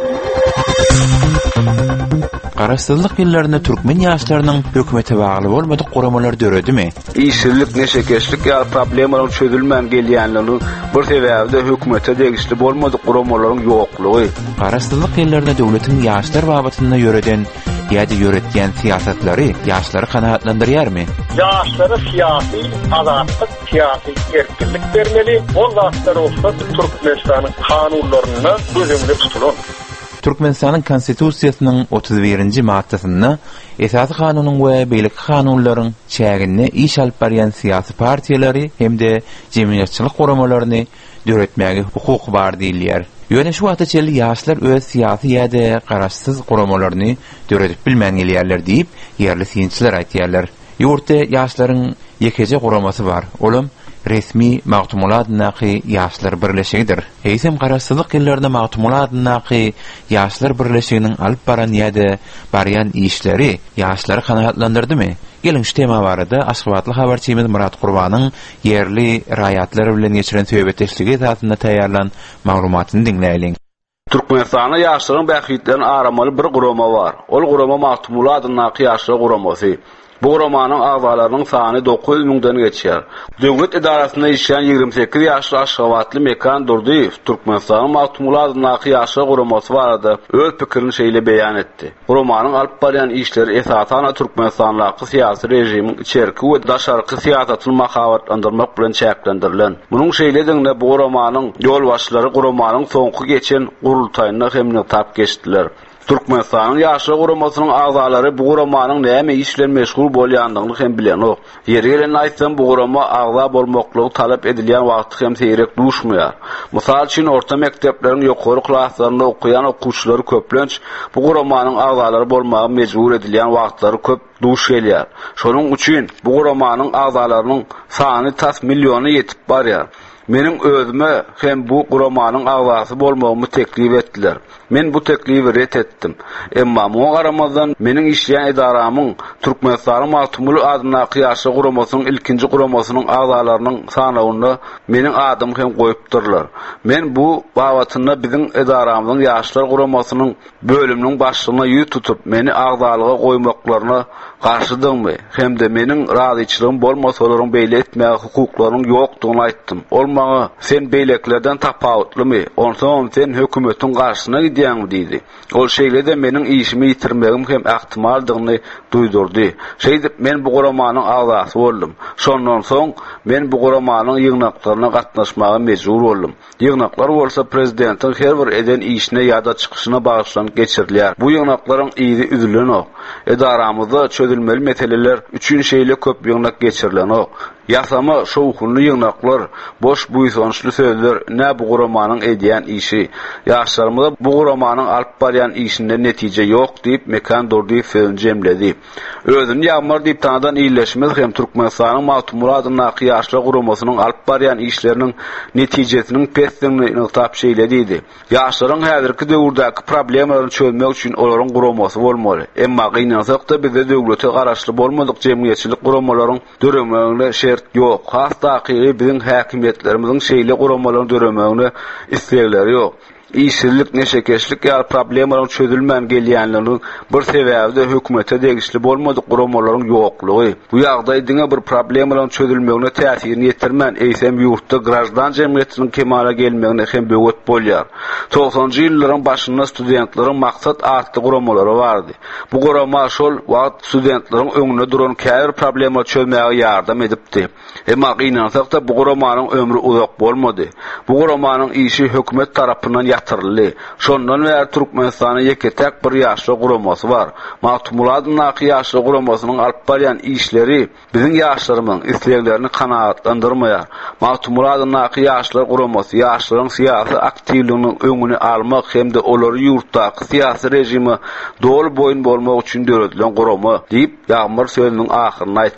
Qarasızlyk ýyllarynda türkmen ýaşlarynyň hökümete bagly bolmadyk goramalar döredimi?
İşsizlik, neşekeşlik ýa problemlaryň çözülmän gelýänligi bir sebäpde hökümete degişli bolmadyk goramalaryň ýoklugy.
Qarasızlyk ýyllarynda döwletiň ýaşlar babatyna ýöreden ýa-da ýöretýän siýasatlary ýaşlary kanaatlandyrýarmy?
Ýaşlara syýasy azatlyk, syýasy erkinlik bermeli. Bollaşlar olsa Türkmenistanyň kanunlaryna gözüňde tutulur.
Türkmenistanyň konstitusiýasynyň 31-nji maddasyna esasy kanunyň we beýlik kanunlaryň çägini iş alyp barýan syýasy partiýalary hemde jemgyýetçilik goramalaryny döretmäge hukuky bar diýilýär. Ýöne şu wagtda çelli ýaşlar öz syýasy ýa-da garaşsyz goramalaryny döredip bilmän gelýärler diýip ýerli siýinçiler aýtýarlar. Ýurtda ýaşlaryň ýekeje goramasy bar. Olam resmi Magtumulat Naqi Ýaşlar Birleşigidir. Heýsem garaşsyzlyk ýyllarynda Magtumulat Naqi Ýaşlar Birleşiginiň alyp baran ýa-da barýan işleri ýaşlary kanaatlandyrdymy? Gelin şu tema barada Aşgabatly habarçymyz Murat Gurbanyň yerli raýatlar bilen geçiren söhbetdeşligi esasynda taýýarlan maglumatyny dinleýin.
Türkmenistanyň ýaşlaryň bähitlerini aramaly bir gurama bar. Ol gurama Magtumulat Naqi Ýaşlar Guramasy. Bu guramaның agzalarynyň sany 900.000-den geçýär. Döwlet idarasynda işleýän 28 ýaşly Aşgabatly Mekan Durdiýew Türkmenistanyň Magtumulat Naqi Ýaşlar Guramasy barada öz pikirini şeýle beýan etdi. Guramanyň alyp barýan işleri esasana Türkmenistanlyky syýasy rejimiň içerki we daşarky syýasatyny mahabatlandyrmak bilen çäklendirilen. Munyň şeýle bu guramanyň ýolbaşçylary guramanyň soňky geçen gurultaýyna hemne tap geçdiler. Türkmenistanyň ýaşlar guramasynyň agzalary bu guramanyň näme iş bilen meşgul bolýandygyny hem bilenok. Ýeri-ýerine aýtsam bu gurama agza bolmaklygy talap edilýän wagty hem seýrek duşmaýar. Mysal üçin orta mektepleriň ýokary klaslarynda okuyan okuwçylary köplenç bu guramanyň agzalary bolmagy mejbur edilýän wagtlary köp duş gelýär. Şonuň üçin bu guramanyň agzalarynyň sany tas milliony ýetip barýar. Menin özüme hem bu guramanyň agzasy bolmagymy teklip etdiler. Men bu teklipi ret etdim. Emma muňa garamazdan meniň işleýän edaramyň Türkmenistanyň Magtumulat adyna Ýaşlar Guramasynyň ilkinji guramasynyň agzalarynyň sanawyny meniň adym hem goýupdyrlar. Men bu babatyna biziň edaramyň Ýaşlar Guramasynyň bölüminiň başlygyna ýüz tutup meni agzalyga goýmaklaryna garşydymmy? Hem de meniň razyçylygym bolmasa olaryň beýle etmäge hukuklaryň ýokdugyny aýtdym. Olmagy sen beýleklerden tapawutlymy? Onsoň sen hökümetiň garşyna diýen diýdi. Ol şeýle de meniň işimi ýitirmegim hem ähtimaldygyny duýdurdy. Şeýdip men bu guramanyň agzasy boldum. Şondan soň men bu guramanyň ýygnaklaryna gatnaşmaga mejbur boldum. Ýygnaklar bolsa prezidentiň her bir eden işine ýa-da çykyşyna bagyşlanyp geçirilýär. Bu ýygnaklaryň ýygy üzülenok. Edaramyzda çözülmeli meseleler üçin şeýle köp ýygnak geçirilenok. Ýasama şowkunly ýygnaklar, boş buýsançly sözler nä bu guramanyň edýän işi. Ýaşlarymyza bu guramanyň alyp barýan işinde netije ýok diýip Mekan Durdiýew sözüni jemledi. Özüni ýagmar diýip tanadan iýleşmez hem Türkmenistanyň Magtumulat Naqi Ýaşlar Guramasynyň alyp barýan işleriniň netijesiniň pesdigini yngytap şeýlediydi. Ýaşlaryň häzirki döwürdäki problemlaryny çözmek üçin olaryň guramasy bolmaly. Emma gynansak da bizde döwlete garaşly bolmadyk jemgyýetçilik guramalaryň döremegiňe şert ýok. Hasta hakyky biziň häkimetlerimiziň şeýle guramalaryny döremegiňe islegleri ýok. İşsizlik, neşekeşlik ýa problemlaryň çözülmän gelýänligi bir sebäpde hökümete degişli bolmadyk guramalaryň ýoklugy. Bu ýagdaý diňe bir problemlaryň çözülmegine täsirini ýetirmän eýsem ýurtda grajdan jemgyýetiniň kemala gelmegine hem böwet bolýar. 90-njy ýyllaryň başynda studentlaryň maksat atly guramalary bardy. Bu gurama şol wagt studentlaryň öňüne duran käbir problema çözmäge ýardam edipdi. Emma gynansak da bu guramanyň ömrü uzak bolmady. Bu guramanyň işi hökümet tarapyndan ýatyrly. Şondan bäri Türkmenistanyň ýeketek bir ýaşlar guramasy bar. Magtumulat Naqi Ýaşlar Guramasynyň alyp barýan işleri biziň ýaşlarymyň isleglerini kanaatlandyrmaýar. Magtumulat Naqi Ýaşlar Guramasy ýaşlaryň syýasy aktivliginiň öňüni almak hemde olary ýurtdaky syýasy rejimi dol boýun bolmak üçin döredilen gurama diýip ýagmar sözüniň ahyryny aýtdy.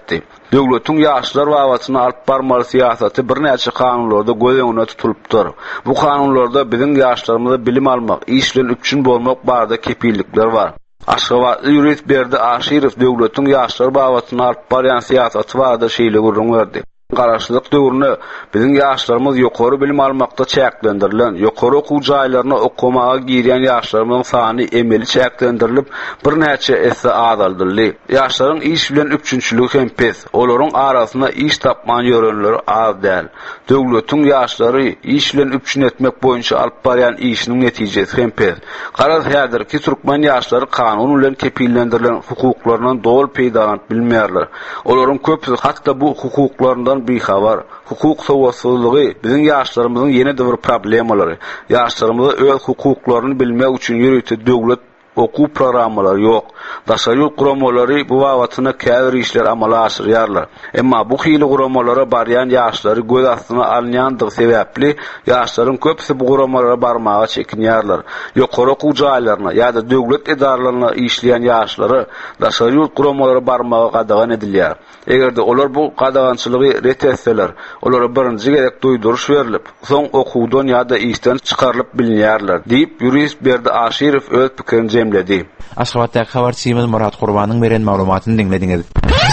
Döwletiň ýaşlar wawatyny alyp barmaly siýasaty bir näçe kanunlarda göz öňüne tutulupdyr. Bu kanunlarda biziň ýaşlarymyza bilim almak, iş bilen üçin bolmak barada kepillikler bar. Aşgabatly ýurist berdi Aşyryw döwletiň ýaşlar wawatyny alyp barýan siýasaty barada şeýle gurrun berdi. Garaşlyk döwrüne biziň ýaşlarymyz ýokary bilim almakda çäklendirilen, ýokary okuw jaýlaryna okumaga girýän ýaşlarymyň sany emeli çäklendirilip bir näçe esse azaldyldy. Ýaşlaryň iş bilen üçünçüligi hem pes, olaryň arasyna iş tapman ýörenleri az däl. Döwletiň ýaşlary iş bilen üçin etmek boýunça alyp barýan işiniň netijesi hem pes. Garaz häzirki türkmen ýaşlary kanun bilen kepillendirilen hukuklarynyň dol peýdalanyp bilmeýärler. Olaryň köpüsi hatda bu hukuklaryndan bihabar. Hukuk sowatsyzlygy biziň ýaşlarymyzyň ýene-de bir problemalary. Ýaşlarymyza öz hukuklaryny bilmek üçin ýürütde döwlet okuw programmalary ýok. Daşaryl guramalary bu wawatyna käbir işler amala aşyrýarlar. Emma bu hili guramalara barýan ýaşlary göz astyna alynýandygy sebäpli ýaşlaryň köpüsi bu guramalara barmaga çekinýärler. Ýokary okuw jaýlaryna ýa-da döwlet edaralaryna işleýän ýaşlary daşaryl guramalara barmaga gadagan edilýär. Egerde olar bu gadagançylygy ret etseler, olara birinji gerek duýduruş berilip, soň okuwdan ýa-da işden çykarylyp bilinýärler diýip ýurist berdi Aşyryw öz pikirini jemledi.
Aşgabatdaky habarçymyz Murat Gurbanyň beren maglumatyny dinlediňiz.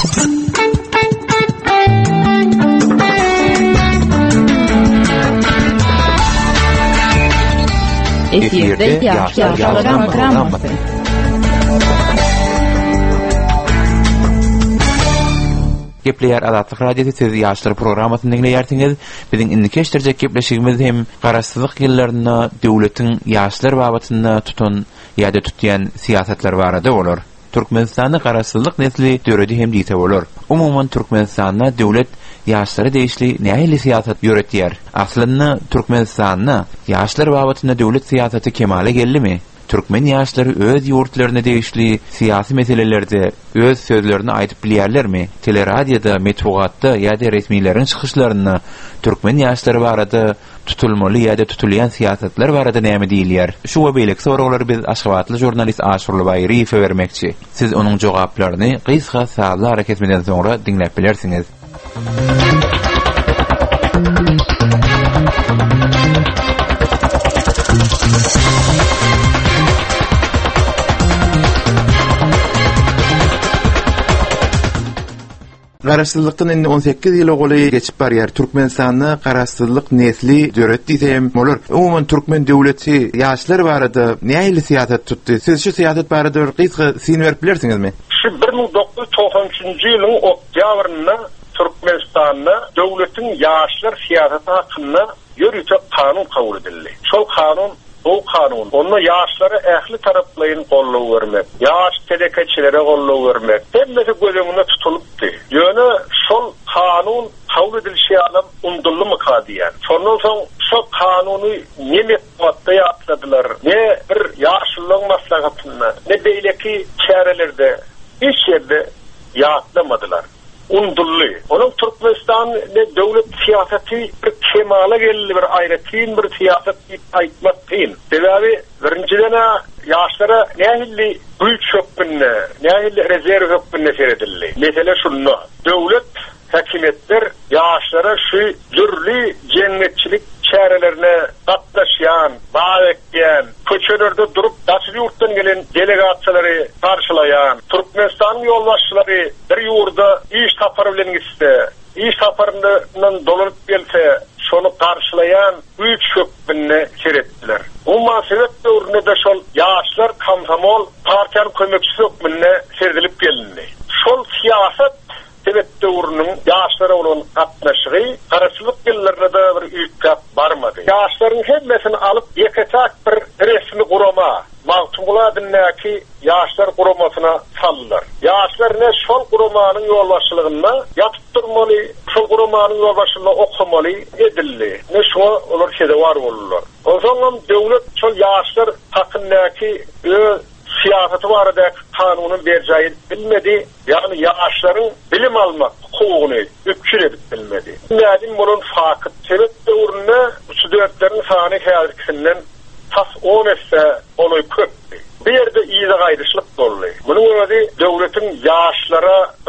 Eferde ýaşlar programmasy.
Gepleýär Azatlyk radiosu siz ýaşlar programasyny dinleýärsiňiz. Biziň indiki eşdirjek gepleşigimiz hem garaşsyzlyk ýyllaryna döwletiň ýaşlar babatyny tutun ýa-da tutýan siýasatlar barada bolar. Türkmenistanyň garaşsyzlyk nesli döredi hem diýse bolar. Umumyň Türkmenistanyň döwlet ýaşlary değişli nähili siýasat ýöretýär. Aslynda Türkmenistanyň ýaşlar babatyna döwlet siýasaty kemale geldimi? Türkmen ýaşlary öz ýurtlaryna değişli siýasy meselelerde öz sözlerini aýdyp bilýärlermi? Teleradioda, metbuatda ýa-da resmiýlerin çykyşlaryna türkmen ýaşlary barada tutulmaly ýa-da tutulýan siýasatlar barada näme diýilýär? Şu we beýleki soraglary biz Aşgabatly jurnalist Aşurly Baýryýewe bermekçi. Siz onuň jogaplaryny gysga sagly hareketmeden soňra dinläp bilersiňiz. Garaşsyzlykdan indi 18 ýyl goly geçip barýar. Türkmenistanyň garaşsyzlyk nesli döret diýsem bolar. Umumyň türkmen döwleti ýaşlar barada nähili siýasat tutdy? Siz şu siýasat barada bir gysga syn berip bilersiňizmi?
Şu 1993-nji ýylyň oktýabrynda Türkmenistanyň döwletiň ýaşlar siýasaty hakynda ýürüjek kanun kabul edildi. Şol kanun bu kanun, onu ýaşlara ähli taraplaryň gollaw bermek, ýaş telekeçilere gollaw bermek, hemmesi gözüňe tutulupdy. Ýöne şol kanun kabul edilşi adam undulmy kadiýär. Şondan soň şol kanuny näme wagtda ýapladylar, ne bir ýaşlyk maslahatyna, ne beýleki çärelerde, hiç ýerde ýatlamadylar. Undully. Onun Türkmenistan ne döwlet siýasaty bir kemale geldi, bir aýratyn bir siýasat aýtmakyn. Sebäbi birinciden ýaşlara nähili güýç hökmünde, nähili rezerw hökmünde seredildi. Mesele şunu, döwlet häkimetler ýaşlara şu jürli jemgyýetçilik çärelerine gatnaşýan, baýetýän, köçelerde durup daşy ýurtdan gelen delegatsiýalary karşylaýan, Türkmenistan ýolbaşçylary bir ýurda iş tapary bilen gitse, iş taparynyň dolaryp gelse, şonu karşylaýan güýç hökmünde seretdiler. Bu maslahat döwründe de şol ýaşlar komsomol partiýanyň kömekçisi hökmünde seredilip geldi. Şol siýasat sebep döwrüniň ýaşlara bolan gatnaşygy garaşsyzlyk ýyllarynda da bir ýükap barmady. Ýaşlaryň hemmesini alyp ýekeçak bir resmi gurama, Magtumuladyňki ýaşlar guramasyna sallar. Ýaşlar ne şol guramanyň ýolbaşçylygynda ýatypdyrmaly, şol guramanyň ýolbaşçylygyna okamaly edildi. Ne şu olar şede bar bolurlar. Oňam döwlet şol ýaşlar hakyndaky siýasaty barada kanunyň berjaýy bilmedi, ýagny ýaşlaryň bilim almak hukugyny ökçül edip bilmedi. Nädin bunun fakyt sebep döwründe studentlaryň sany häzirkinden tas 10 esse oluy köpdi. Bir ýerde iýde gaýdyşlyk boldy. Munyň öňünde döwletiň ýaşlara bir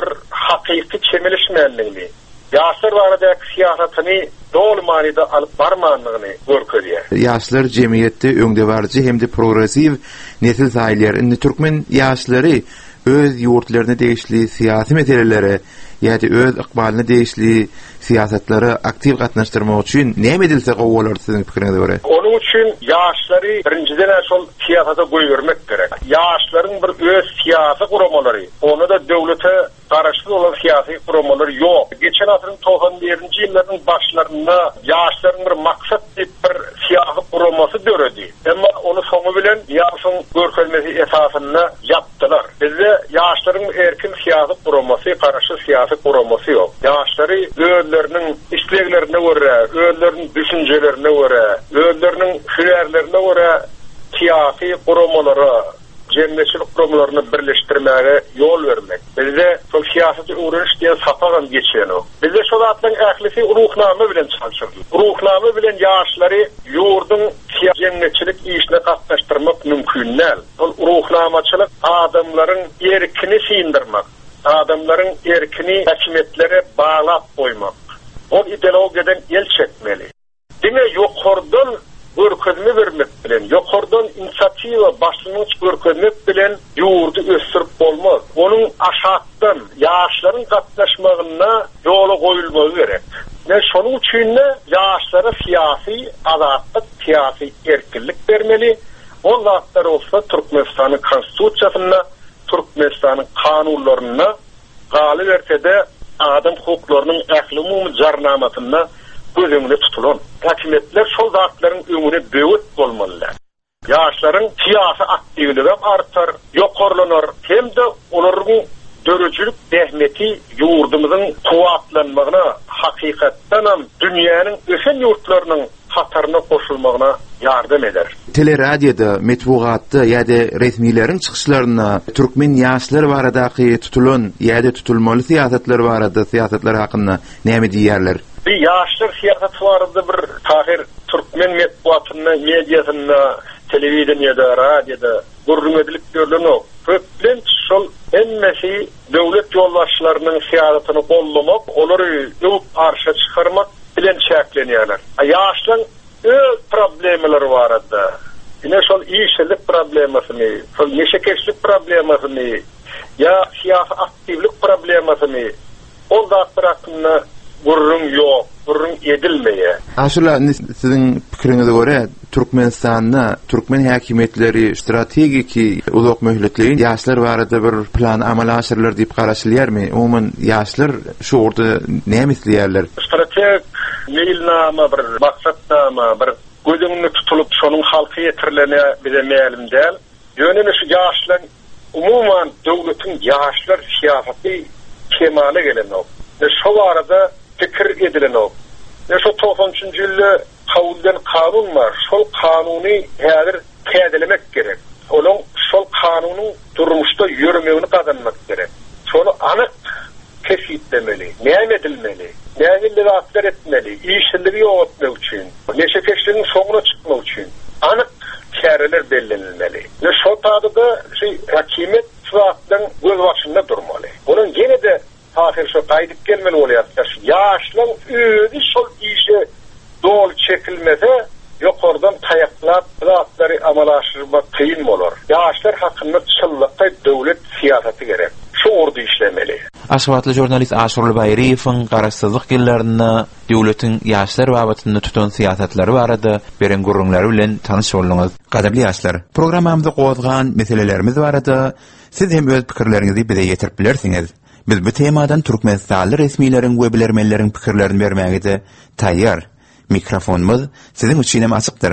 haqiqi çemelişmenliğini, yaşlar baradaki siyasetini doğru manada alıp barmanlığını görkediyor.
Yaşlar cemiyette öňdebarjy hem de progressiv nesil saýlar. Türkmen yaşlary öz ýurtlaryna degişli siyasi meselelere ýa-da öz ykbalyna degişli siýasatlary aktiv gatnaşdyrmak üçin näme edilse gowular siziň pikiriňize görä?
Onun için yaşları birinciden şol siyasata goýbermek gerek. Yaşların bir öz siyasi guramalary, onu da döwlete garaşly olan siyasi guramalary ýok. Geçen asyryň 91-nji ýyllaryň başlarynda yaşlaryň bir maksat diýip bir siyasi guramasy döredi. Emma onu soňu bilen ýaşyň görkezmesi esasyna yapdylar. Bizde yaşlaryň erkin siyasi guramasy, garaşly siyasi guramasy ýok. Yaşlary özleriniň isleglerine görä, özleriniň düşünjelerine görä, özleriniň hünerlerine görä siyasi guramalary, cemiyetçilik kurumlaryny birleşdirmäge ýol bermek. Bizde şol siyasety öwreniş diýen sapagan geçen o. Bizde şol atlaň ählisi ruhnama bilen çalşyrdy. Ruhnama bilen ýaşlary ýurdun cemiyetçilik işine gatnaşdyrmak mümkin näl. Şol ruhnamaçylyk adamlaryň erkini sindirmek, adamlaryň erkini häkimetlere bağlap goýmak. O ideologiýadan el çekmeli. Dime ýokurdan görkezme bermek bilen, ýokurdan inisiatiwa başlanýyş görkezmek bilen ýurdu ösürip bolmaz. Onuň aşakdan ýaşlaryň gatnaşmagyna ýola goýulmagy gerek. Şonuň üçin ýaşlara siyasi azatlyk, siyasi erkinlik bermeli. O zatlar olsa Türkmenistanyň konstitusiýasyna, Türkmenistanyň kanunlaryna galy berse-de adam hukuklarynyň ähli jarnamasyna gözüňde tutulan. Häkimetler şol zatlaryň öňüne böwet bolmalylar. Ýaşlaryň siyasi aktivligi artar, ýokarlanar, hem de olaryň dörüjülük dehmeti ýurdumyzyň kuwatlanmagyna, hakykatdan hem dünýäniň ösen ýurtlarynyň hatarına koşulmagyna yardım eder.
Teleradioda, metbugatda ýa-da resmilerin çykyşlaryna türkmen ýaşlar baradaky tutulan ýa-da tutulmaly siýasatlar barada siýasatlar hakynda näme diýerler?
Bir ýaşlar siýasaty barada bir tahir türkmen metbuatyna, mediasyna, telewizionyada, radioda gurrun edilip görülen köplen şol emmesi döwlet ýolbaşçylarynyň siýasatyny gollamak, olary ýok arşa çykarmak bilen çäklenýärler. Ýaşlaryň öz problemleri barada. Ine şol işçilik problemasyny, şol neşekeşlik problemasyny, ýa siyasi aktivlik problemasyny o zatlar hakynda gurrun ýok, gurrun edilmeýe.
Aşula siziň pikiriňize görä Türkmenistanyna türkmen häkimetleri strategiki uzak möhletli ýaşlar barada bir plan amala aşyrlar diýip garaşylýarmy? Umumyň ýaşlar şu orda näme isleýärler?
Strateg meýilnama bir maksatnama bir gözüňde tutulup şonuň halky ýetirilene bilemeýälim däl. Ýöne şu ýaşlar umumyň döwletiň ýaşlar siýasaty kemale gelen ok. Şu arada fikir edilen ok. Şu 90-njy ýylda kawuldan kanun var. Şol kanuny häzir kädelemek gerek. Olaň şol kanunyň durmuşda ýürmegini kazanmak gerek. Şonu anyk kesitlemeli, näme edilmeli, näme lewatlar etmeli, işçiligi ýokotmak üçin, neşekeşligiň soňuna çykmak üçin anyk käreler bellenilmeli. Ve şo taýda häkimet zatlaryň göz başynda durmaly. Onuň gene de tahir şo gaýdyp gelmeli bolýar. Ýaşlar özü şol işe dol çekilmese ýokardan taýaklap zatlary amalaşdyrmak kıyın bolar. Ýaşlar hakynda çyllykda döwlet siýasaty gerek. Şu ordu işlemeli.
Aşgabatly jurnalist Aşurly Baýryýewiň garaşsyzlyk ýyllaryna döwletiň ýaşlar babatyny tutan siýasatlary barada beren gurrunlary bilen tanyş boldyňyz. Gadaply ýaşlar, programmamyzda gowazgan meselelerimiz barada siz hem öz pikirleriňizi bize ýetirip bilersiňiz. Biz bu temadan Türkmenistanly resmiýetiň we bilermenleriň pikirlerini bermäge de taýýar. Mikrofonumuz sizin üçin hem açykdyr.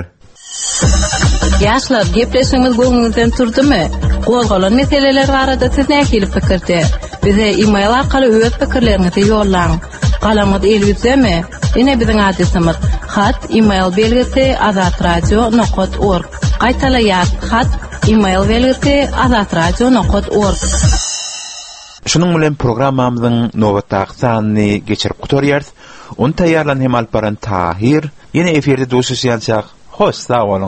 Ýaşlar, gepleşigimiz goňuňyzdan turdymy? Gowgalan meseleler barada siz näme pikirde? Bize e-mail arkaly öz pikirleriňizi ýollaň. Galamyz elbizemi? Ine biziň adresimiz hat e-mail belgisi azatradio.org. Gaýtalaýar hat e-mail belgisi azatradio.org.
Şunun bilen programmamyzyň nowatdaky sanyny geçirip gutarýarys. Onu taýýarlan hem alparan Tahir. Ýene eferde duşuşýançak. Hoş, sag bolun.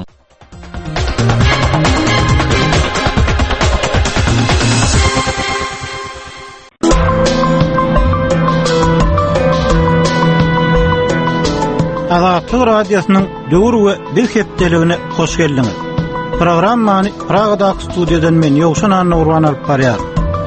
Azatlyk radiosynyň döwür we biz hepdeligine hoş geldiňiz. Programmany Pragadaky studiýadan men Ýowşan Anna alyp barýar.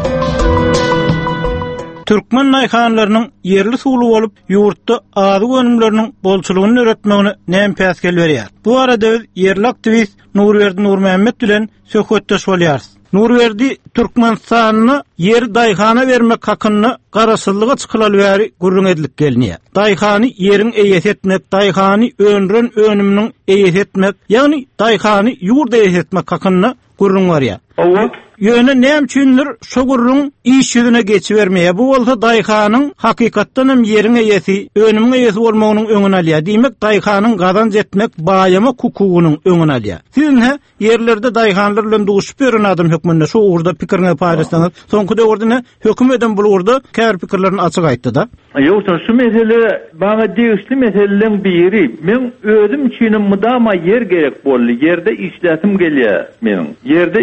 Türkmen naýhanlarynyň yerli suwly bolup ýurtda ady önümleriniň bolçulugyny öğretmegine näme päskel berýär. Bu arada yerli aktivist Nurberdi Nurmehmet bilen söhbetdeş bolýarys. Nurberdi Türkmenistanyny yer daýhana bermek hakyny garaşsyzlyga çykylaly bäri gurrun edilip gelniýär. Daýhany ýeriň eýet etmek, daýhany önren önüminiň eýet etmek, ýagny daýhany ýurda eýet etmek hakyny gurrun barýar. Ýöne näme üçindir şo gurrun iş ýüzüne geçibermeýär. Bu bolsa daýhanyň hakykatdan hem ýeriň eýeti, önümiň eýeti bolmagynyň öňüne alýar. Diýmek daýhanyň gazanç etmek baýama hukugynyň öňüne alýar. Siz yerlerde daýhanlar bilen duşup beren adam hökmünde şu urda pikirine paýdaşsaňyz, soňky döwürde höküm eden bu urda kär pikirlerini açyk aýtdy da.
Ýoksa şu mesele baňa diýişli meselelerin biri. Men özüm üçin mudama yer gerek boldy. Yerde işläsim gelýär meniň. Yerde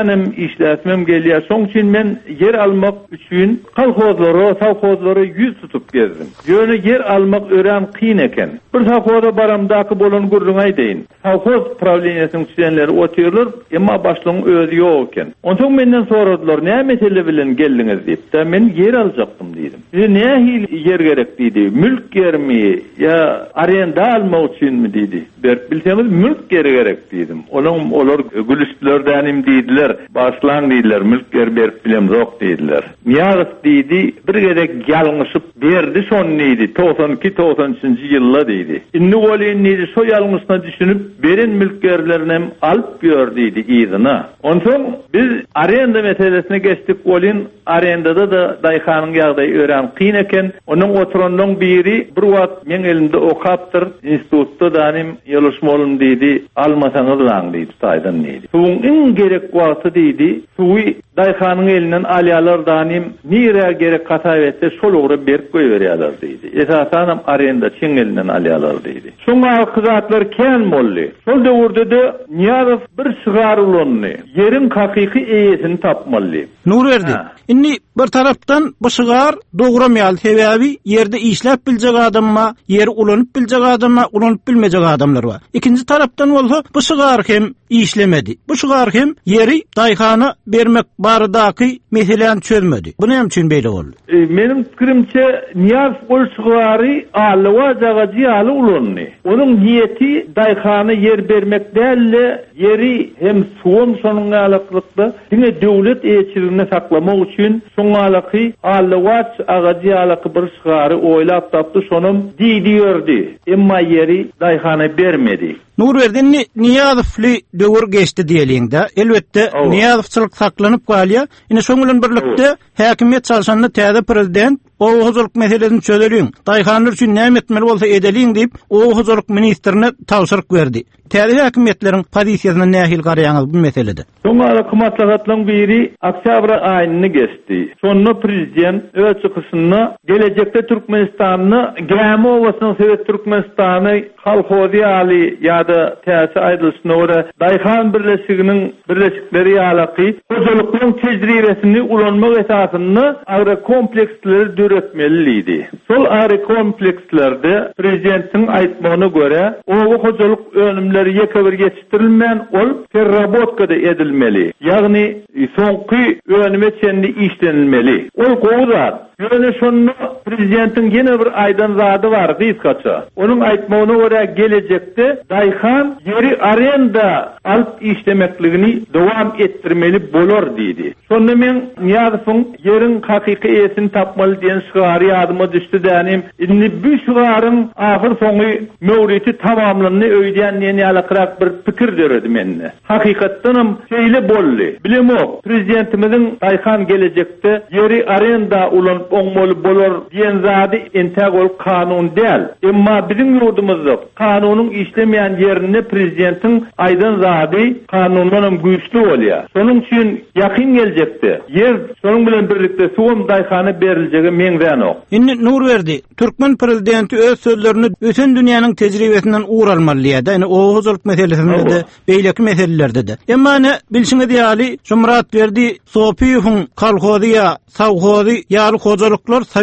işlätmem gelýär. Soň üçin men yer almak üçin kolhozlara, savhozlara ýüz tutup gezdim. Ýöne yer almak ören kyn eken. Bir savhoza baramdaky bolan gurrun aýdyn. Savhoz prawleniýasynyň üçinleri oturlar, emma başlygyň özü ýok eken. Onsoň menden soradylar, "Näme mesele bilen geldiňiz?" diýip. "Da men yer aljakdym" diýdim. "Näme yer gerek" diýdi. "Mülk germi ýa arenda almak üçinmi?" diýdi. "Berip bilseňiz mülk gerek" diýdim. Olar gülüşlerdenim diýdiler. "Başlan" diýdiler, "Mülk berip bilem zok" diýdiler. "Ýagyp" diýdi, "Bir gerek ýalňyşyp berdi şon" diýdi. 92-93-nji ýylda diýdi. "Indi bolýan" diýdi, "Şo ýalňyşyna düşünüp beren mülkgerlerini alyp ber" diýdi ýygyna. Onsoň biz arenda meselesine geçdik. Bolýan arendada da daýhanyň ýagdaýy ören kyn eken. Onun oturanyň biri bir wagt men elimde okapdyr, institutda danym ýoluşmalym diýdi, "Almasaňyz lan" diýdi, taýdan diýdi. "Suwuň iň gerek wagty" diýdi, "Suwy daýhanyň elinden alýarlar danym, nire gerek hata etse şol ugry berip goýberýärler" diýdi. "Esasan arenda çiň elinden alýarlar" diýdi. Şoňa kızatlar kän boldy. Şol döwürde de Niýazow bir şygar ulanyny, ýeriň hakyky eýetini tapmaly.
Nurberdi, inni bir tarapdan bu şygar dogramaýal sebäbi ýerde işläp biljek adamma, ýeri ulanyp biljek adamma, ulanyp bilmejek adamlar bar. Ikinji tarapdan bolsa bu şygar hem işlemedi. Bu şygar hem ýeri daýhana bermek baradaky meseleni çözmedi. Bu näme üçin beýle boldy?
Menim pikirimçe Niýazow ol şygary alwa jagaji aly ulanyny. Onuň niýeti daýhana yer bermek dälle, yeri hem suwun şonuň alaqlykda diňe döwlet eýetçiligini saklamak üçin şoňalaky alwat agaji alaky bir şygary oýlap tapdy, şonum diýdi. Emma yeri daýhana bermedi.
Nurberdi Niýazowly döwür geçdi diýeliňde. Elbetde Niýazowçylyk saklanyp galýar. Ine şoň bilen birlikde häkimiýet çalışandy täze prezident huzurluk meselesini çözeliň. Daýhanlar üçin näme etmeli bolsa edeliň diýip huzurluk ministrine tawşyryk berdi. Täze häkimiýetleriň pozisiýasyna nähil garaýaňyz bu meselede?
Soňra kymmatlagatlaryň biri oktyabr aýyny geçdi. Şonu prezident öz çykyşyny gelecekde Türkmenistanyny Gäme owasynyň Sowet Türkmenistany kolhozy aly ýa-da täze aýdylşyna görä daýhan birleşikleri ýalaky huzurlykyň tejribesini ulanmak esasyny agrokompleksleri döretmeliydi. Sol agrokomplekslerde prezidentiň aýtmagyna görä o huzurlyk önümleri ýekebir geçirilmän ol terrabotkada edilmeli. Ýagny soňky önüme çenli işlenilmeli. Ol gowzat ýöne şonu prezidentiň ýene bir aýdan zady bar gysgaça. Onuň aýtmagyna görä gelecekde daýhan ýeri arenda alyp işlemekligini dowam etdirmeli bolar diýdi. Şonu men Niýazowyň ýeriň hakyky eýetini tapmaly diýen şygary ýadyma düşdi dänim. Indi bu şygaryň ahyr soňy mewriti tamamlanyny öýdýän ýene ýalakrak bir pikir derdi menne. Hakykatdanam şeýle boldy. Bilemok, prezidentimiziň daýhan gelecekde ýeri arenda ulanyp oňmaly bolar diýen zady entäk ol kanun däl. Emma biziň ýurdumyzda kanunyň işlemeýän ýerine prezidentiň aýdan zady kanundan güýçli bolýar. Şonuň üçin ýakyn geljekde yer şonuň bilen birlikde suwum daýhana beriljegi meňden ok.
Indi Nurberdi, Türkmen prezidenti öz sözlerini bütün dünýäniň tejribesinden uğralmalyýar. Yani o huzurluk meselesinde de, beýleki meselelerde de. Emma ne bilşiňiz ýaly, Şumrat berdi, Sopiýowyň kolhozy ýa savhozy ýaly hozurluklar Sowet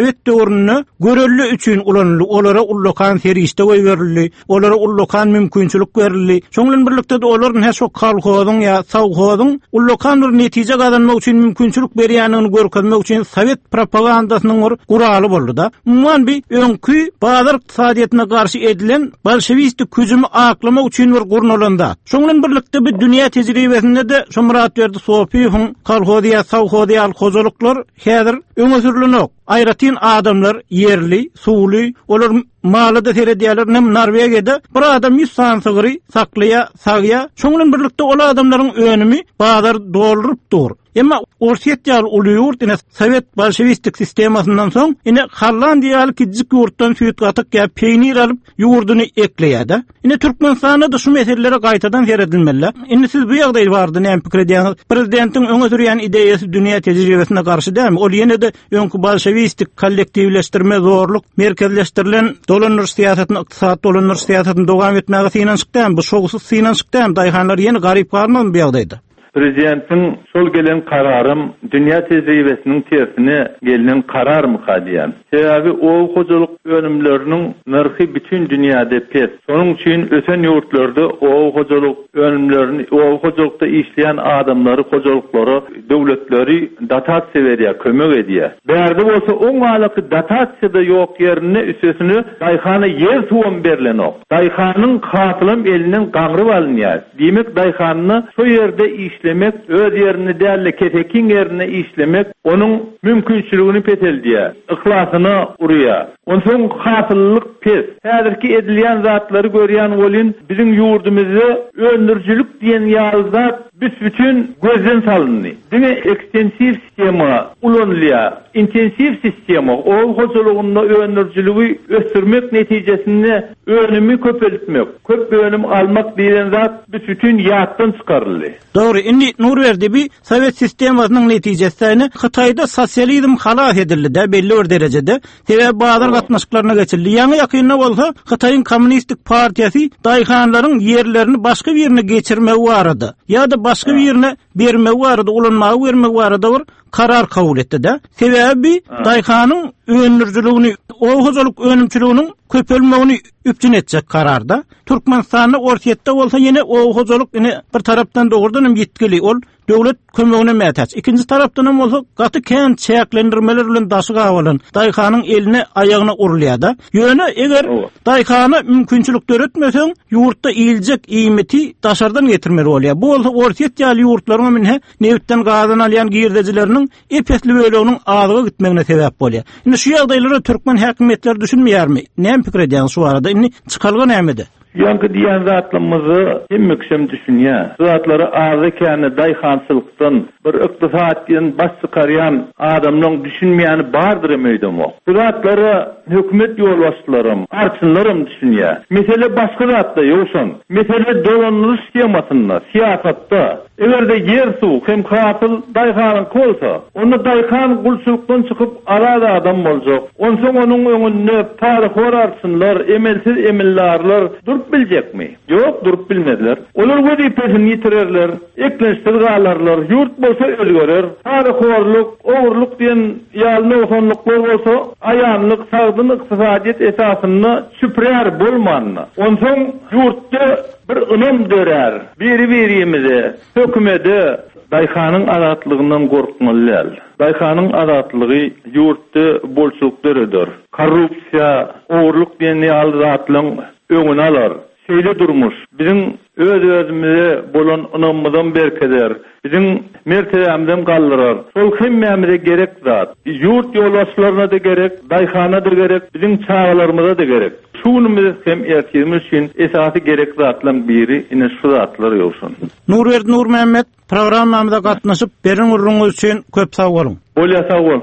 döwründe görelli üçin ulanly, olara ullokan serişde goý berildi, olara ullokan mümkinçilik berildi. Şoňlan birlikde de olaryň her şo kalkodyň ýa sawkodyň ullokan bir netije gazanmak üçin mümkinçilik berýänini görkezmek üçin Sowet propagandasynyň bir guraly boldy da. Umman bir öňkü bazar iqtisadiýatyna garşy edilen bolşewistik küjümi aklamak üçin bir gurnalanda. Şoňlan birlikde bir dünýä tejribesinde de şu Murat berdi Sofiýewiň kalkodyýa, sawkodyýa alkozoluklar häzir öňe sürülenok. Aýratyn adamlar yerli, suwly, olar maly da seredýärler, nem Norwegiýada bir adam 100 san sygyry saklaýa, sagya. Şoňlan birlikde ol adamlaryň önümi bazar doldurup dur. Emma Orsiýetýal uly ýurt ine Sowet bolşewistik sistemasyndan soň ine Hollandiýaly kiçik ýurtdan süýt gatyk ýa peýnir alyp ýurduny ekleýärdi. Ine Türkmenistanda da şu meselelere gaýtadan seredilmeli. Ine siz bu ýagdaý bardy, näme pikir edýäňiz? Prezidentiň öňe sürýän ideýasy dünýä tejribesine garşy dämi? Ol ýene de öňkü bolşewistik kollektivleşdirme, zorluk, merkezleşdirilen dolanýar siýasatyny, ykdysat dolanýar siýasatyny dowam etmäge synanşykdan, bu şoğusuz synanşykdan daýhanlar ýene garyp garman bu ýagdaýda.
Prezidentin sol gelen kararım dünya tecrübesinin tersine gelinen karar mı kadiyan? Sebebi o hocalık önümlerinin narkı bütün dünyada pes. Sonun için öten yurtlarda o hocalık önümlerini, o hocalıkta işleyen adamları, hocalıkları, devletleri datat veriyor, kömek ediyor. Berdi olsa o malıkı datatsiyada yok yerine üstesini dayhanı yer tuğun berilen o. Dayhanın katılım elinden kanrı alınıyor. Demek dayhanını şu yerde işlemek, öz yerini değerli ketekin yerine işlemek, onun mümkünçülüğünü petel diye, ıhlasını uruya. Onun son katılılık pes. Häzirki edilen zatları görýän bolyn, bizim yurdumuzu öndürjülük diyen ýazda bütün gözden salındı. Dine ekstensiv sistema ulanılıyor, intensiv sistema o hocalygyny öndürjülüğü östürmek netijesinde önümü köpeltmek, köp önüm almak diyen zat bütün ýatdan çykaryldy.
Doğru. Indi Nurberdi bir Sowet sistemasynyň netijesini Hytaýda sosializm halak edildi de belli bir derejede. Sebäbi bazar gatnaşyklaryna geçildi. Ýa-ni ýakynna bolsa Hytaýyň kommunistik partiýasy daýhanlaryň yerlerini başga bir ýerine geçirmegi barady. Ýa-da başga bir ýerine bermegi barady, ulanmagy bermegi barady bir karar kabul etdi de. Sebäbi daýhanyň öňürjülügini, o hojalyk önümçiliginiň köpelmegini üpçün etjek kararda. Türkmenistanyň ortaýetde bolsa ýene o hojalyk ine bir tarapdan dogrudan ýetkili ol döwlet kömegine mätäç. İkinji tarapdan bolsa gaty kän çäklendirmeler bilen daşyga awalan daýhanyň eline aýagyna urulýar. Ýöne eger daýhany mümkinçilik töretmeseň ýurtda iýiljek iýmeti daşardan getirmeli bolýar. Bu bolsa ortaýetýaly ýurtlaryň minhe newitden gazan alýan giýerdejileriniň epesli böleginiň azyga gitmegine sebäp bolýar. Indi şu ýagdaýlara türkmen häkimetleri düşünmeýärmi? Näme pikir edýäň şu arada? Indi çykalgan nämede?
Yankı diyen zatlarımızı hemmüksem düşünýär. Zatları ağzı kâni daýhansylykdan bir ykdysatdan baş çykarýan adamnyň düşünmeýäni bardyr emeýdim o. Zatları hökümet ýolbaşçylarym, arçynlarym düşünýär. Mesele başga zatda ýoksun. Mesele dolanýar sistemasynda, siýasatda. Egerde yer suw hem katyl daýhanyň bolsa, onu daýhan gulçulukdan çykyp arada adam boljak. Onsoň onuň öňünde paryhor arçynlar, emelsiz emellarlar durup biljekmi? Ýok, durup bilmediler. Olar wezipesini ýitirerler, ekleşdir galarlar, ýurt bolsa özgerer. Paryhorluk, owurluk diýen ýalyny osanlyklar bolsa, aýanlyk, sagdyň ykdysadyet esasyny süprer bolmanly. Onsoň ýurtda bir ınam dörer. Biri-birimize, hökümede daýhanyň azatlygynyň gorkmalylar. Daýhanyň azatlygy ýurtda bolşulukdyrydyr. Korrupsiýa, owurluk diýen ýalylaryň öňüni alar. Şeýle durmuş. Bizim öz-özümize bolan ınamyzdan berkeder. Bizim mertebemizden galdyrar. Sol hemmämize gerek zat. Ýurt ýolbaşçylaryna da gerek, daýhana da gerek, bizim çağlarymyza da gerek. Şunumuz hem erkimiz için esasy gerek zatlaryň biri ine şu zatlar ýolsun.
Nurberdi Nurmehmet programmamyza gatnaşyp beriň urruňyz üçin köp sag bolun.
Bolýa sag bol.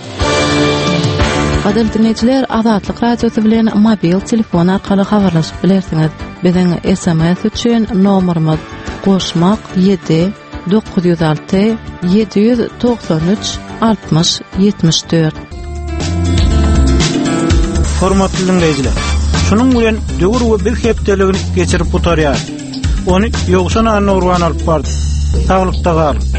Adil dinleyijiler, Azatlyk radiosy bilen mobil telefon arkaly habarlaşyp bilersiňiz. Biziň SMS üçin nomerimiz *7 906 793 60 74.
Hormatly dinleyijiler, şunuň bilen döwür we bir hepdeligini geçirip otarýar. Onu ýokşan anna urwan alyp bardy. Saglykda galyň.